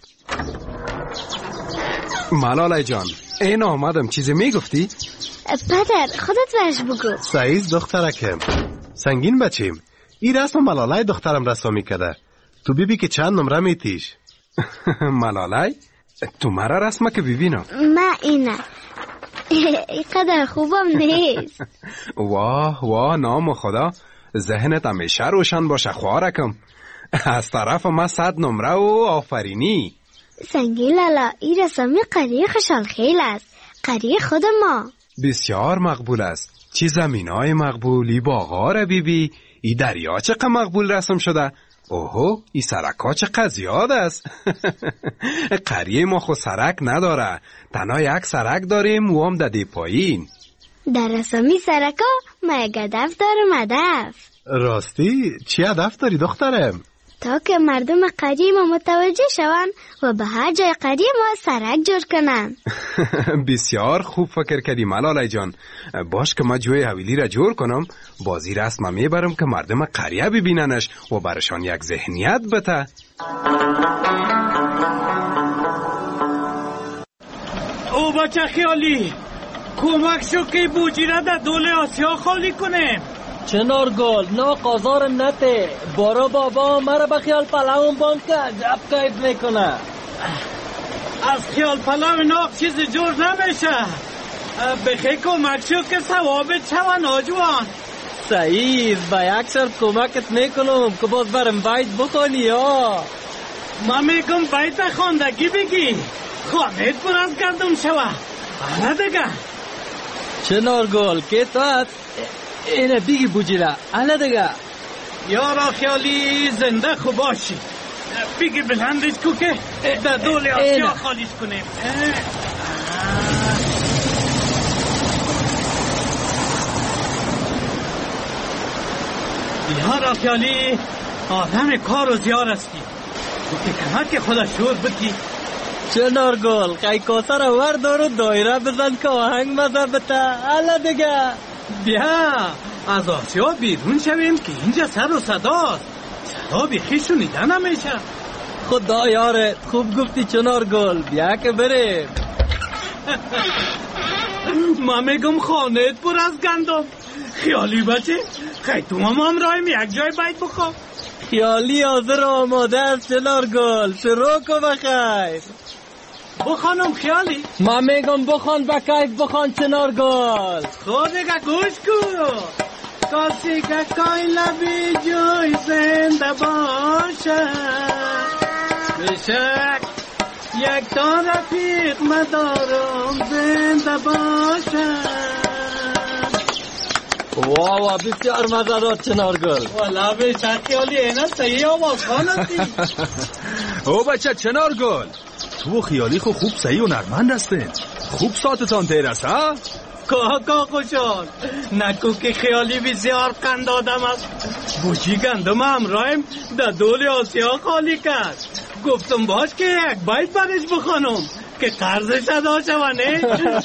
ملالای جان، این آمدم، چیزی میگفتی؟ پدر خودت برش بگو. سعیز دخترکم، سنگین بچیم. این رسم ملالای دخترم رسامی کرده. تو بیبی که چند نمره میتیش. ملالای؟ تو مرا رسمه که ببینم. ما اینه اینقدر خوبم نیست. واه نام خدا، ذهنت همیشه روشن باشه خوارکم. از طرف ما 100 نمره و آفرینی. سنگی لالا، این رسامی قریه خوشحال خیل است. قریه خود ما بسیار مقبول است. چی زمینای مقبولی باغار بیبی. ای دریا چقدر مقبول رسم شده. اوهو، ای سرکا چقدر زیاد است. قریه ما خود سرک نداره، تنها یک سرک داریم و هم دادی پایین. در رسامی سرکا ما یک هدف دارم. هدف راستی؟ چی هدف داری دخترم؟ تا که مردم قریه ما متوجه شون و به هر جای قریه ما سرک جور کنن. بسیار خوب فکر کردی ملالای جان. باش که ما جوی حویلی را جور کنم، بازی رسم میبرم که مردم قریه ببیننش و برشان یک ذهنیت بده. او بچه خیالی، کمک شو که بوجی را در دول آسیا خالی کنیم. چنارگل، نا قازار نته. بارا بابا مرا به خیال پلاون بند که عجب کیف میکنه. از خیال پلاو ناق چیز جور نمیشه. بخی کمک شو که ثوابت شون آجوان. سعید، با یک شرط کمکت میکنم که باز برم بیت بخونی یا. من میگم بیت خواندگی بگی، خانهت پر از گندم شوه. حالا دیگه چنارگل که تو هست اینه بیگی بوجیره. حالا دیگه یارا خیالی زنده خوب باشی. بگی بلندش کو که در دول آسیا خالیش کنیم. یارا خیالی آدم کار و زیار هستی. تو که کمک خدا شور بکی. چنارگل خیلی کاسه را وردار و دایره بزن که آهنگ مزه بته. حالا دیگه بیا از آسیا بیرون شویم که اینجا سر و صداست. صدا بیخی شنیده نمیشه. خدا یاره، خوب گفتی چنارگل. بیا که بریم. من میگم خانهت پر از گندم. خیالی بچه، خیلی تو هم همراهیم یک جای بیت بخواب. خیالی حاضر آماده است چنارگل. شروع کن بخیر. بخوانم خیالی؟ من میگم بخوان به کیف بخوان چنارگل. خود دیگه گوش کن. کسی که کای لبی جوی زنده باشه، بشک یک تا رفیق مدارم زنده باشه. واو بسیار مزه داد چنارگل. والا بشک خیالی اینا صحیح آواز خوانستی. او بچه چنارگل، تو خیالی خوب صحیح و نرمند هستین. خوب ساعتتان تیر است ها؟ کاکا خوشحال نکو که خیالی بسیار قند آدم است. بوچی گندم همراهیم در دول آسیا خالی کرد. گفتم باش که یک بیت برش بخوانم که قرضش ادا شونه.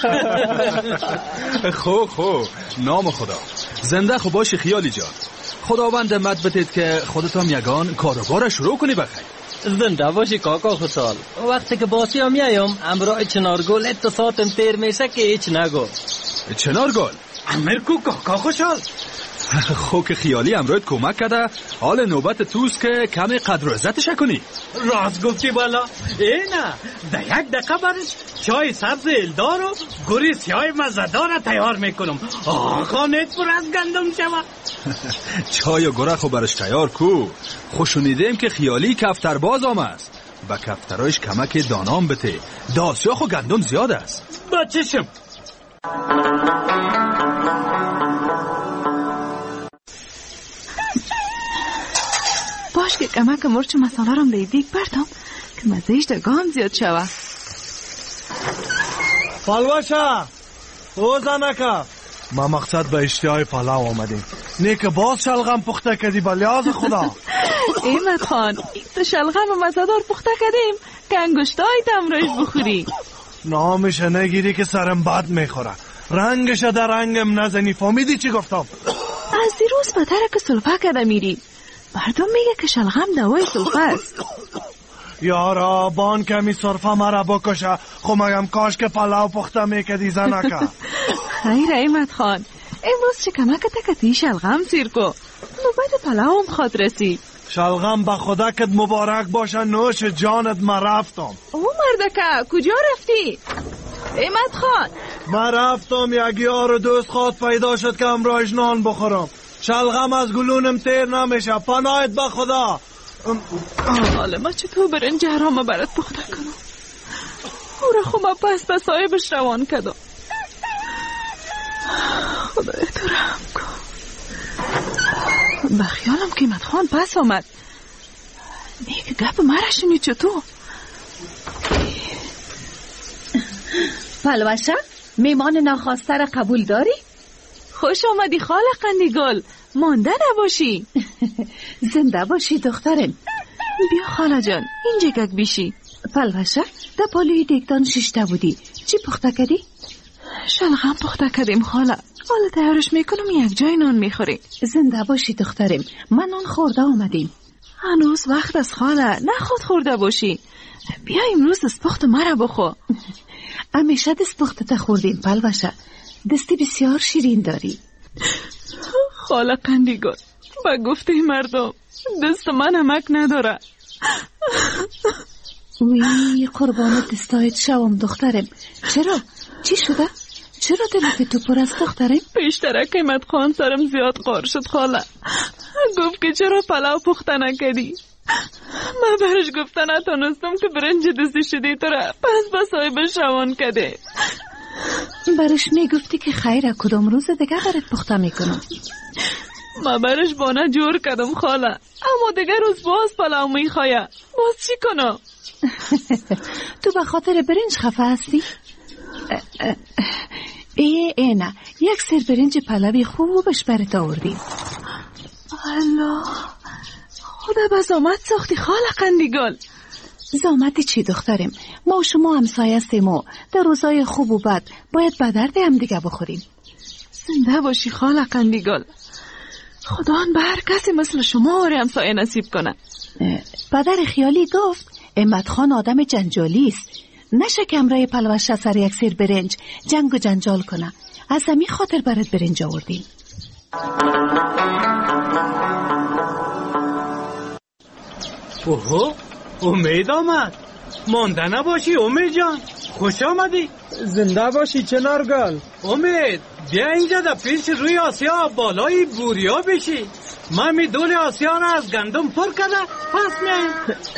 خو نام خدا زنده خوب باشی خیالی جان. خداوند مد بتید که خودتان یگان کاروبار شروع کنی بخیر. زنده باشی کاکا خوشحال. وقتی که باسی هم میایم امرای چنارگل اتصاتم تیر میشه که هیچ نگو. چنارگل امر کو کاکا خوشحال. خوک خیالی امروز کمک کرده حال نوبت توست که کمی قدر و عزتش کنی. راست گفتی بالا. اینا در یک دقیقه برش چای سبز الدار و گوری سیاه مزدار تیار میکنم. آقا نیت پر از گندم شود. چای و گوره خو برش تیار کو. خوشونیدیم که خیالی کفتر باز است. با کفترایش کمک دانام بته. داسیا خو گندم زیاد است. با چشم. باش که کمک مرچ مساله رم به دیگ بردم که مزهش دگام زیاد شوه. پلوشه او زنکه ما مقصد به اشتهای پلاو آمدیم. نیک باز شلغم پخته کردی به لیاز خدا. احمد خان تو شلغم مزدار پخته کردیم که انگشتای تمرایش بخوری. نامش نگیری که سرم بد میخوره. رنگش در رنگم نزنی. فهمیدی چی گفتم؟ از دیروز بهتره که سلفه کده میری. مردم میگه که شلغم دوای سلفه است. یارا بان کمی سرفه مرا بکشه. خو مگم کاش که پلاو پخته میکدی زنکه. خیر احمد خان امروز چه کمک تکتی شلغم سیر کو. نوبت پلاوم خواد رسید. شلغم به خدا کت مبارک باشه. نوش جانت ما رفتم. او مردکه کجا رفتی؟ احمد خان ما رفتم یک یار دوست خواد پیدا شد که امروز نان بخورم. شلغم از گلونم تیر نمیشه. پناهت به خدا. حالا ما چطور برنج حرام برات پخته کنم؟ او را خو ما پس به صاحبش روان کدم. خدای تو رحم کن. بخیالم که احمد خان پس آمد. نیک گپ مرا شنید چطور؟ پلوشه میمان ناخواسته را قبول داری؟ خوش آمدی خاله قندیگل. مانده نباشی. زنده باشی دخترم. بیا خاله جان اینجا گگ بیشی. پلوشه در پالوی دیگدان ششته بودی. چی پخته کردی؟ شلغم پخته کردیم خاله. حالا تیارش میکنم یک جای نان میخوری. زنده باشی دخترم. من نان خورده آمدیم. هنوز وقت از خاله. نخود خورده باشی. بیا امروز دستپخت مرا بخو. همیشه دستپخت خوردیم پلوشه. دستی بسیار شیرین داری. خاله قندیگل با گفته مردم دست من همک نداره. وی قربان دستایت شوم دخترم. چرا؟ چی شده؟ چرا دلت تو پر است دخترم؟ پیشترک احمد خان سرم زیاد قار شد خاله. گفت که چرا پلاو پخته نکردی. من برش گفته نتونستم که برنج دستی شدی تو را پس با صاحبش روان کده. برش میگفتی که خیره کدام روز دیگه برات پخته میکنم. ما برش بانه جور کردم خاله. اما دیگه روز باز پلاو میخواه. باز چی کنم؟ تو به خاطر برنج خفه هستی؟ نه یک سر برنج پلاوی خوبش برات آوردیم. الله خدا به زامت ساختی خاله قندیگل. زامتی چی دخترم؟ ما و شما همسایه هستیم و در روزای خوب و بد باید به درد هم دیگه بخوریم. زنده باشی خاله قندیگل. خدا به هر کسی مثل شما آره همسایه نصیب کنه. پدر خیالی گفت احمد خان آدم جنجالی است. نشه که امرای پلوشه سر یک سیر برنج جنگ و جنجال کنه. از همین خاطر برات برنج آوردیم. اوهو امید آمد. مانده نباشی امید جان. خوش آمدی. زنده باشی چنارگل. امید بیا اینجا در پیش روی آسیا بالای بوریا بشی. من می دول آسیا را از گندم پر کرده پس میایم.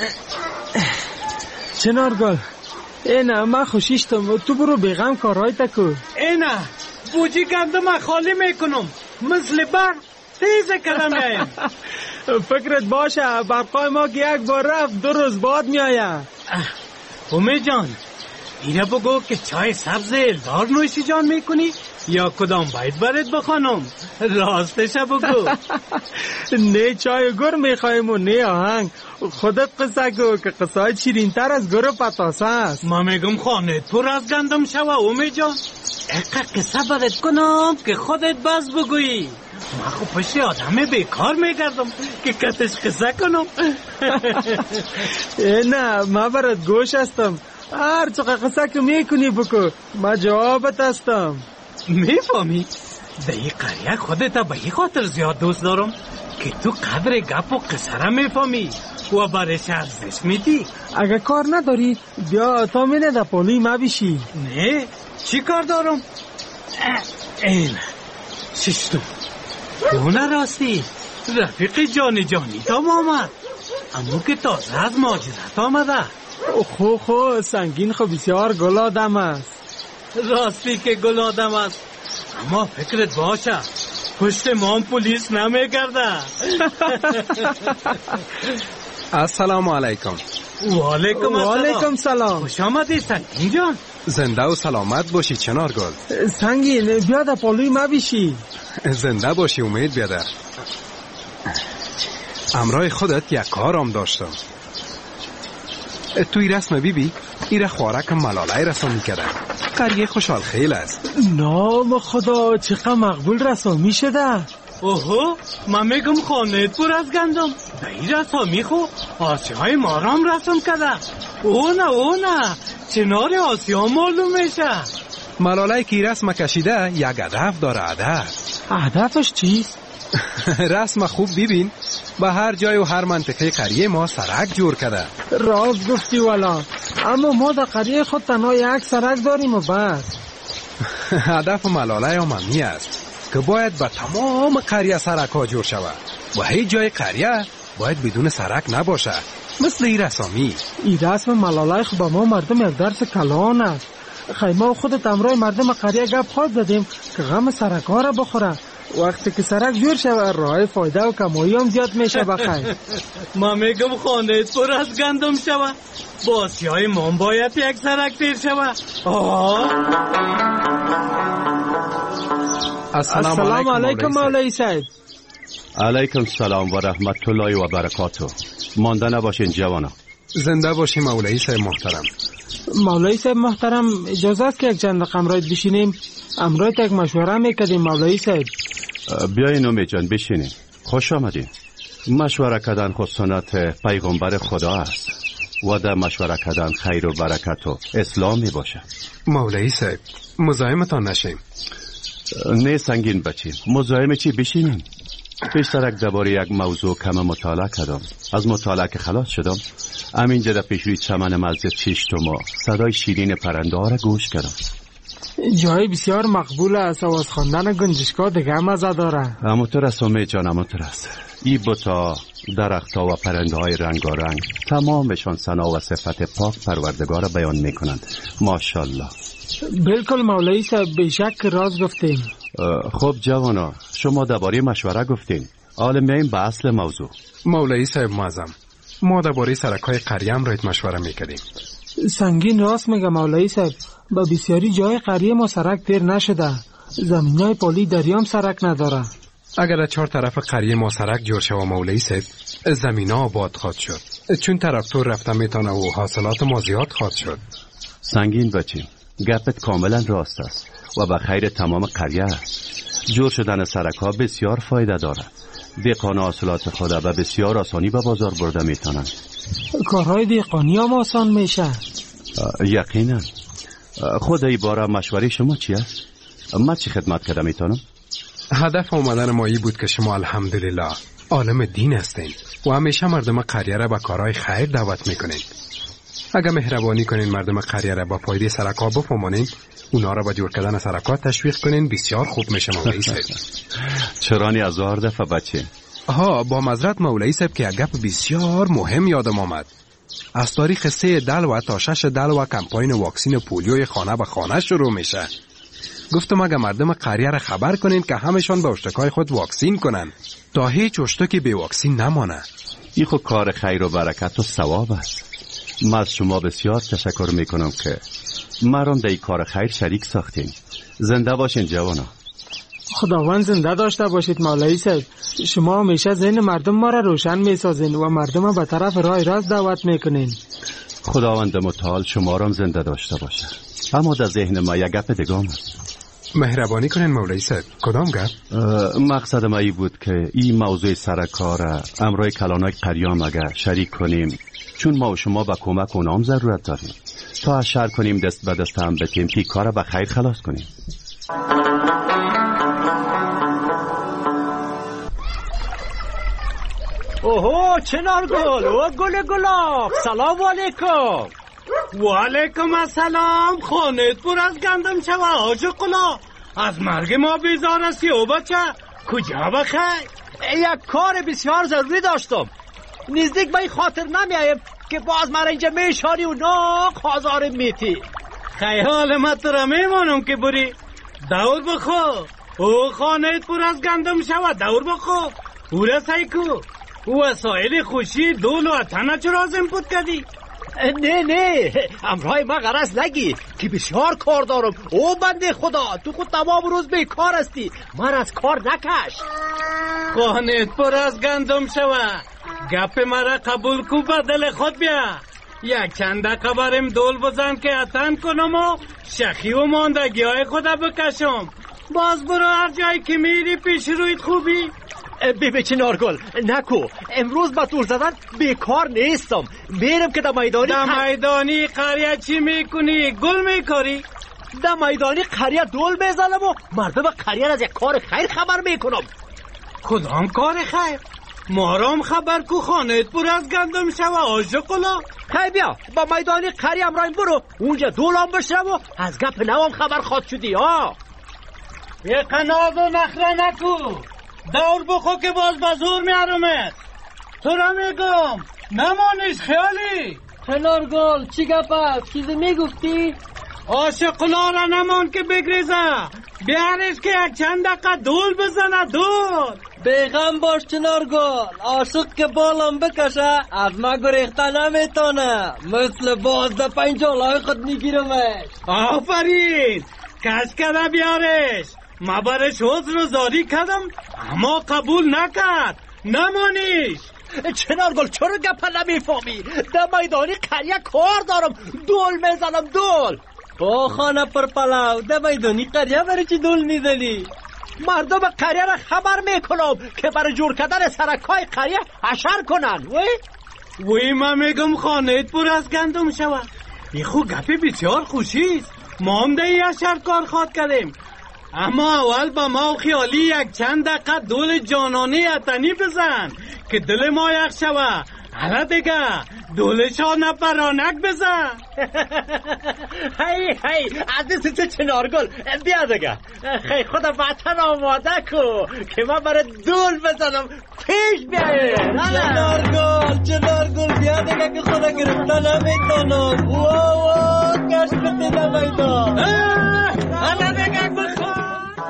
چنارگل اینا من خوشیشتم. تو برو بیغم کارهای تکو. اینا بوجی گندم خالی میکنم مثل برق تیزه کردم میایم. فکرت باشه برقای ما که یک بار رفت 2 روز بعد میایم. امید جان اینا بگو که چای سبز الدار نوشی جان میکنی یا کدام باید برات بخوانم؟ راستش بگو. نه چای گور میخوایم و نه آهنگ. خودت قصه گو که قصه شیرین تر از گور پتاسه است. ما میگم خانه پر از گندم شوه امید جان. اقا قصه برات کنم که خودت باز بگویی. ما خب پشت آدم بیکار میگردم که کتش قصه کنم. نه ما برات گوش هستم. هر چقدر قصه که میکنی بکو. ما جوابت هستم. میفهمی؟ در این قریه خودت به این خاطر زیاد دوست دارم که تو قدر گپ و قصه را میفهمی و برش ارزش میدی. اگه کار نداری بیا تا منه در پالوی ما بشی. نه چی کار دارم؟ این ششتو اونه راستی رفیق جانی تام آمد، امو که تازه از ماجرت آمده. خو سنگین خو بسیار گل آدم است. راستی که گل آدم است، اما فکرت باشه پشت ما پلیس نمیگرده. السلام علیکم. وعلیکم سلام. خوش آمدی سنگین جان. زنده و سلامت باشی چنارگل. سنگین بیا در پالوی ما بشی. زنده باشی امید بیادر. امرای خودت یک کارم داشتم. توی رسم بیبی ایره خوارک ملالای رسامی کرده. قریه خوشحال خیل است. نام خدا چقدر مقبول رسامی شده. اوهو من میگم خانه پر از گندم در این رسامی خو آسیه های مارام رسم کرده. او نه چنار آسیه ها معلوم میشه. ملالای که رسم کشیده یک هدف داره. هدفش چیست؟ رسم خوب ببین، به هر جای و هر منطقه قریه ما سرک جور کرده. راست گفتی والا، اما ما در قریه خود تنها یک سرک داریم و بس. هدف ملالای عمومی است که باید به تمام قریه سرک ها جور شود و هیچ جای قریه باید بدون سرک نباشه، مثل این رسامی. این رسم ملالای خود به ما مردم یک درس کلان است. خیمه خودت امرای مردم قریه گپ خود زدیم که غم سرک ها را بخوره. وقتی که سرک جور شود راه فایده و کمایی هم زیاد میشه. بخیر ما میگم خانه پر از گندم شود، با آسیه های ما باید یک سرک تیر شود. السلام علیکم مولوی صاحب. علیکم السلام و رحمت الله و برکاته. مانده نباشین جوانا. زنده باشی مولوی صاحب محترم. مولوی صاحب محترم اجازه است که یک چند رقم رایت بشینیم؟ امروز یک مشوره میکردیم مولوی صاحب. بیاین امید جان بشینیم. خوش آمدین. مشوره کردن خود سنت پیغمبر خدا است و در مشوره کردن خیر و برکت و اسلام می باشه. مولوی صاحب مزاحمتان نشیم. نه سنگین بچین، مزاحم چی؟ بشینیم. پیشترک درباره یک موضوع کم مطالعه کردم. از مطالعه که خلاص شدم همینجا در پیش روی چمن مسجد شیشتما صدای شیرین پرنده ها را گوش کردم. جای بسیار مقبول است. آواز خواندن گنجشکا دیگه مزه داره. همونطور است امید جان، همونطور است. این بوتا، درختها و پرنده های رنگارنگ تمامشان ثنا و صفت پاک پروردگار را بیان میکنند. ماشاءالله. بالکل مولوی صاحب، بیشک راز گفتیم. خب جوانا، شما درباره مشوره گفتین، حالا میایم به اصل موضوع. مولوی صاحب معظم، ما درباره سرک‌های قریه هم رایت مشوره میکردیم. سنگین راست میگه مولوی صاحب، با بسیاری جای قریه ما سرک تیر نشده. زمینای پالی دریام سرک نداره. اگر چهار طرف قریه ما سرک جور شود مولوی صاحب، زمینا آباد خواهد شد، چون تراکتور رفته میتونه و حاصلات ما زیاد خواهد شد. سنگین بچین، گپت کاملا راست است و به خیر تمام قریه است. جور شدن سرک ها بسیار فایده دارد. دهقان حاصلات خود به بسیار آسانی به بازار برده میتونند. کارهای دهقانی هم آسان میشه. یقینا. خود ای باره مشوره شما چی است؟ من چی خدمت کردم میتونم؟ هدف آمدن ما ای بود که شما الحمدلله عالم دین هستین و همیشه مردم قریه را به کارهای خیر دعوت میکنین. اگر مهربانی کنین مردم قریه را با فایده سرک‌ها بفهمونین، اونا را به جور کردن سرک‌ها تشویق کنین، بسیار خوب میشه مولوی صاحب. چرانی 1000 دفعه بچه. با معذرت مولوی صاحب که یک گپ بسیار مهم یادم آمد. از تاریخ 3 دلو تا 6 دلو کمپاین واکسین پولیوی خانه به خانه شروع میشه. گفتم اگر مردم قریه را خبر کنین که همشان به اشتکای خود واکسین کنن تا هیچ اشتکی بی واکسین نمانه. این خود کار خیر و برکت و ثواب است. من از شما بسیار تشکر میکنم که مرام در این کار خیر شریک ساختین. زنده باشین جوانا. خداوند زنده داشته باشید مولوی صاحب. شما همیشه ذهن مردم ما را روشن میسازین و مردم به طرف راه راست دعوت میکنین. خداوند متعال شما را زنده داشته باشه. اما در ذهن ما یک گپ دیگه است. مهربانی کنین مولوی صاحب. کدام گپ؟ مقصد ما ای بود که این موضوع سرکار امرای کلانای قریام اگر شریک کنیم، چون ما و شما به کمک اونام ضرورت داریم، تا اشار کنیم دست به دست هم بتیم که کار به خیر خلاص کنیم. چنارگل و گل گلاب، سلام علیکم. و علیکم السلام. خانت پر از گندم شوه آج قلا. از مرگ ما بیزار هستی او بچه، کجا بخیر؟ یک کار بسیار ضروری داشتم. نزدیک به خاطر نمیایم که باز مرا اینجا میشانی و ناق آزار میتی. خیال ما تو را میمانم که بری دور بخو. او خانت پر از گندم شوه دور بخو. او را سیکو وسایل خوشی دول و اتنه چرا زنپود کردی؟ نه امرای ما غرض نگی که بسیار کار دارم. او بنده خدا تو خود تمام روز بیکار هستی، من از کار نکش. خانت پر از گندم شوه، گپ مرا قبول کو بدل خود بیا. یک چند دقیقه بریم دول بزن که اتن کنم و شخی و ماندگی های خدا بکشم. باز برو هر جایی که میری پیش رویت خوبی. ببین چنارگل نکو، امروز با تور زدن بیکار نیستم. میرم که در میدانی قریه چی میکنی؟ گل میکاری؟ در میدانی قریه دول میزنم و مردم قریه از یک کار خیر خبر میکنم. کدام کار خیر؟ مارام خبر کو خانت پر از گندم شوه آج قلا. خیلی بیا با میدانی قریه امرایم برو، اونجا دولام بشرم و از گپ نوام خبر خواد شدی. یه قناز و نخره نکو، دور بخو که باز بزور میارمت. تو را میگم نمانیش خیالی. چنارگل چی گپ است؟ چیزی میگفتی؟ عاشقلا را نمان که بگریزه، بیارش که یک چند دقیقه دول بزنه. دول بیغم باش چنارگل، عاشق که بالام بکشه از ما گریخته نمیتونه. مثل باز ده پنجالای خود میگیرمش. آفرین، کش کرده بیارش. ما برش حضر و زاری کردم اما قبول نکرد. نمانیش. چنارگل چرا گپا نمیفهمی؟ در میدانی قریه کار دارم، دول میزنم. دول او خانه پر پلاو، در میدانی قریه برای چی دول میزنی؟ مردم قریه را خبر میکنم که برای جور کردن سرکای قریه حشر کنن. وی ما میگم خانت پر از گندم شوه. این خو گپی بسیار خوشیست. ما هم ده حشر کار خواد کردیم، اما اول با ما و خیالی یک چند دقیقه دول جانانه اتنی بزن که دل ما یک شوه. حالا دیگه دولشا نپرانک بزن. هی عزیز تو چنارگل بیا دیگه. خیلی خود وطن آماده کو که من برای دول بزنم. پیش بیایی چنارگل بیا دیگه که خدا گرفته نمیتونم. واو کش بده نمیدان. حالا دیگه بخواه.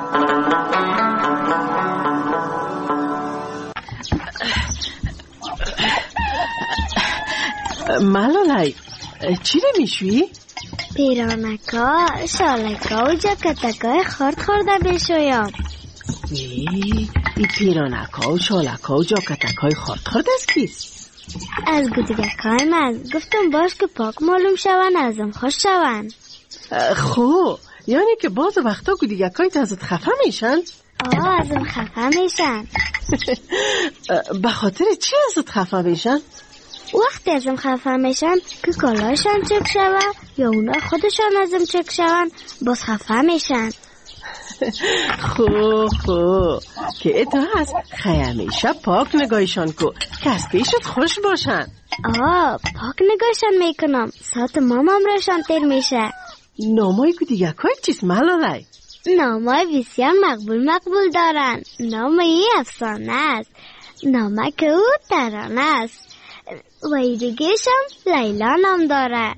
ملالای چی نمیشوی؟ پیرانکا، شالکا و جاکتکای خورد خورده بشویم. ای پیرانکا و شالکا و جاکتکای خورد از کیست؟ از گودگکای من. گفتم باش که پاک معلوم شون ازم خوش شون. خو یعنی که باز وقتا گودگکای ازت خفه میشن؟ ازم خفه میشن. به خاطر چی ازت خفه میشن؟ وقتی ازم خفه میشن که کالاشان چک شوه یا اونا خودشان ازم چک شون باز خفه میشن. خو که تو هست همیشه پاک نگاهشان کو که از پیشت خوش باشن. پاک نگاهشان میکنم، ساعت مامام روشن تیر میشه. نامای دیگه که چیست ملالای؟ نامای بسیار مقبول دارن. نامای افسانه است، نامک او ترانه است و ایدگیشم لیلا نام داره.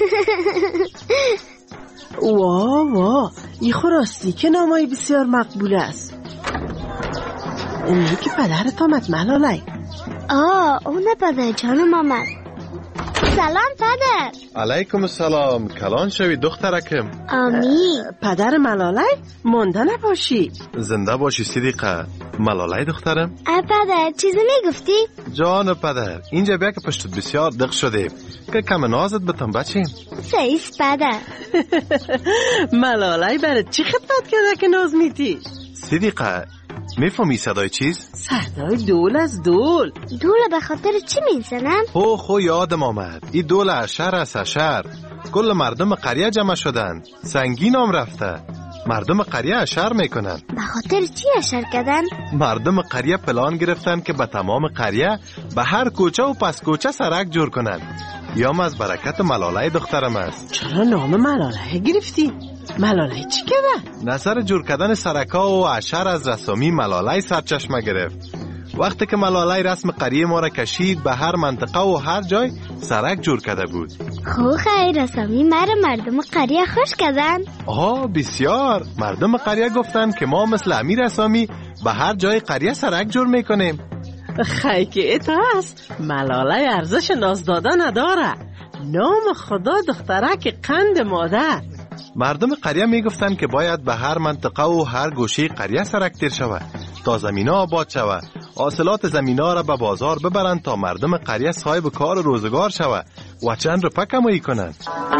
وا ای راستی که نامای بسیار مقبول است. اینی که پدرت آمد ملالای. اون پدر جانم آمد. سلام پدر. علیکم السلام، کلان شوی دخترکم. آمین. پدر ملالای مونده نباشی. زنده باشی صدیقه. ملالای دخترم. پدر چیزی میگفتی؟ جان پدر اینجا بیا که پشتت بسیار دق شده که کم نازت بتم بچیم. سیست پدر. ملالای برات چی خدمت کرده که ناز میتی؟ صدیقه میفهمی صدای چیز؟ صدای دول از دول. دول به خاطر چی میزنن؟ خو یادم آمد. این دول اشر است اشر. کل مردم قریه جمع شدن، سنگین هم رفته. مردم قریه اشر میکنن. به خاطر چی اشر کردن؟ مردم قریه پلان گرفتن که به تمام قریه به هر کوچه و پس کوچه سرک جور کنن. بیام از برکت ملاله دخترم است. چرا نام ملاله گرفتی؟ ملاله چی کرده؟ نظر جور کردن سرکا و اشر از رسامی ملاله سرچشمه گرفت. وقتی که ملاله رسم قریه ما را کشید به هر منطقه و هر جای سرک جور کرده بود. خو خیر رسامی مردم قریه خوش کردن؟ بسیار. مردم قریه گفتن که ما مثل امیر رسامی به هر جای قریه سرک جور میکنیم. خیلی که ایت هست ملاله ارزش ناز دادن نداره. نام خدا دخترک قند مادر. مردم قریه میگفتن که باید به هر منطقه و هر گوشه قریه سرک تیر شود تا زمینه آباد شود، حاصلات زمینا را به بازار ببرند تا مردم قریه صاحب کار و روزگار شود و چند روپه کمایی کنند.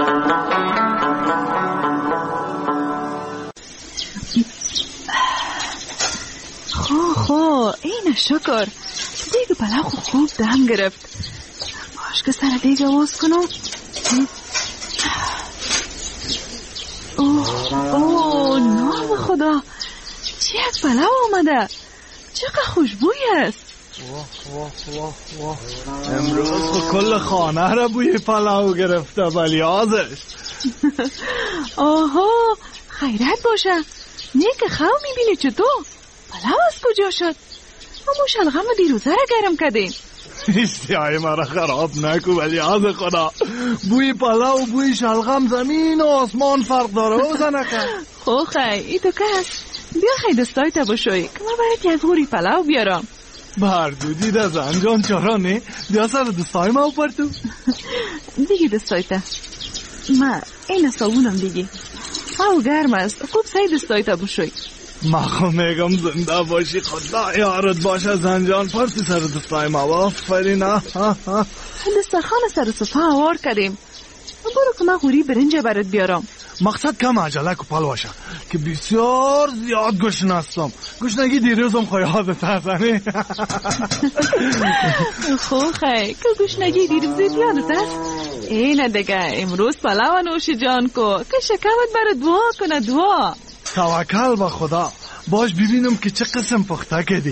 خو این شکر دیگه پلاو خوب دم گرفت. باش که سر دیگه واز کنم. اوه نام خدا، چه یک پلاو آمده، چقدر خوشبوی است. امروز کل خانه را بوی پلاو گرفته ولی آزش. آها خیرت باشه. نیک خواهم میبینی چطور پلاو از کجا شد؟ ما شلغم دیروزه را گرم کردیم. اشتیای مرا خراب نکو ولی از خدا بوی پلاو و بوی شلغم زمین و آسمان فرق داره و زنکه. خو خی ای تو کس بیا خی دستای تا بشوی که ما باید یک غوری پلاو بیارم. بردو دیده زنجان چرا نه؟ بیا سر دستای ما اوپر تو. دیگه دستای تا ما این صابونم دیگه او گرم است. خوب سعی دستای تا بشوی. ما خو میگم زنده باشی خدا یارت باشه زنجان. پرسی سر دستای ما آفرین. دسترخوان سر صفحه آوار کردیم. برو که ما غوری برنج برات بیارم. مقصد کم عجله که پلوشه که بسیار زیاد گشنه هستم. گشنگی دیروزم خواهیادت هستنی. خو خی که گشنگی دیروزی بیادت هست. اینه دیگه امروز پلاو نوش جان کو که شکمت برات دعا کنه. دعا توکل به خدا. باش ببینم که چه قسم پخته کردی.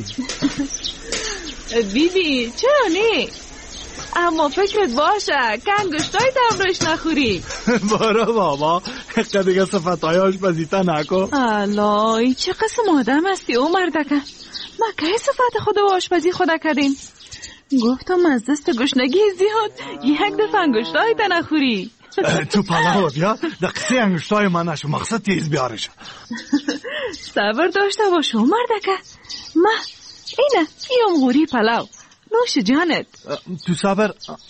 بیبی چرا نی؟ اما فکرت باشه که انگشتای دمرش نخوری. برو بابا دیگه صفتای آشپزیتا نکن. الای چه قسم آدم هستی او مردکه. ما که صفت خود و آشپزی خدا کردیم. گفتم از دست گشنگی زیاد یک دفعه انگشتای تا نخوری. تو پلاو بیا دقیقی انگشتای من نشو. مقصد تیز بیارش. صبر داشته باشو مردکه. ما اینه این غوری پلاو نوش جانت. تو صبر.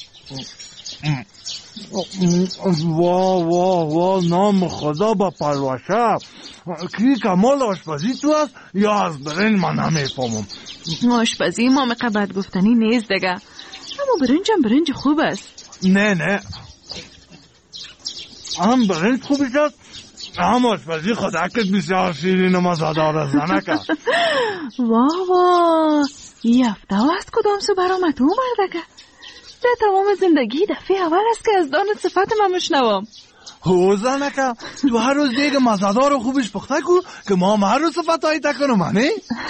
وا نام خدا با پلوشه کی کمال آشپزی تو هست یا از برنج من نمیفهمم. آشپزی ما مقبت گفتنی نیست دیگه. اما برنج خوب است. نه هم برنج خوبی شد هم آشپزی خدا که بسیار شیرین و مزادار زنکه. وا یفته است کدام سو برامت او مردکه. در تمام زندگی دفعه اول است که از دانت صفت من مشنوم. هو زنکه تو هر روز دیگه مزادار و خوبش پخته کو که ما هر روز صفت هایی تکنم منی.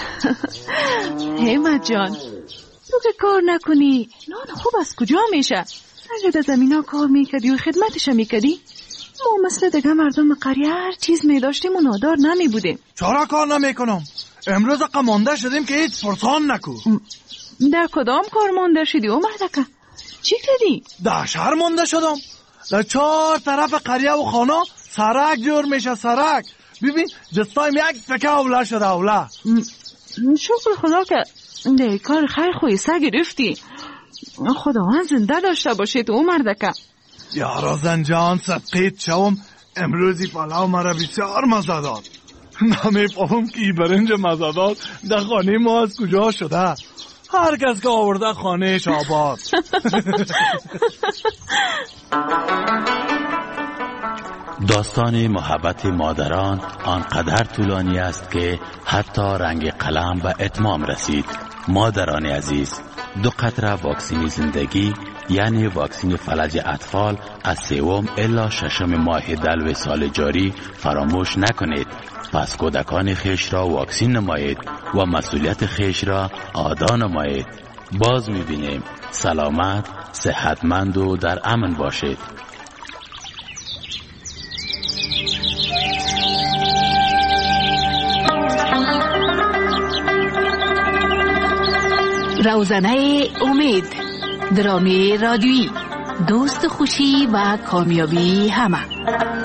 همت جان تو که کار نکنی نان خوب از کجا میشه؟ اگه در زمین ها کار میکردی و خدمتش میکردی ما مثل دیگه مردم قریه هر چیز میداشتیم و نادار نمیبودیم. چرا کار نمیکنم؟ امروز اقا مانده شدیم که هیچ پرسان نکو. در کدام کار مانده شدی او مردکه؟ چی کردی؟ در شهر مانده شدم. در 4 طرف قریه و خانه سرک جور میشه. سرک ببین دستایم یک تکه اوله شده. اوله شکر خدا که در کار خیر خویسه گرفتی. خداوند زنده داشته باشید او مردکه. یارا زنجان صدقیت شوم. امروزی پلاو مرا بسیار مزه داد. نمیفهم که برنج مزه داد در خانه ما از کجا شده. هر کس که آورده خانهش آباد. داستان محبت مادران آنقدر طولانی است که حتی رنگ قلم به اتمام رسید. مادران عزیز، 2 قطره واکسین زندگی یعنی واکسین فلج اطفال از 3 الی 6 ماه دلو سال جاری فراموش نکنید. پس کودکان خیش را واکسین نمایید و مسئولیت خیش را ادا نمایید. باز می‌بینیم سلامت، صحتمند و در امن باشید. روزنه امید، درامی رادیویی، دوست خوشی و کامیابی همه.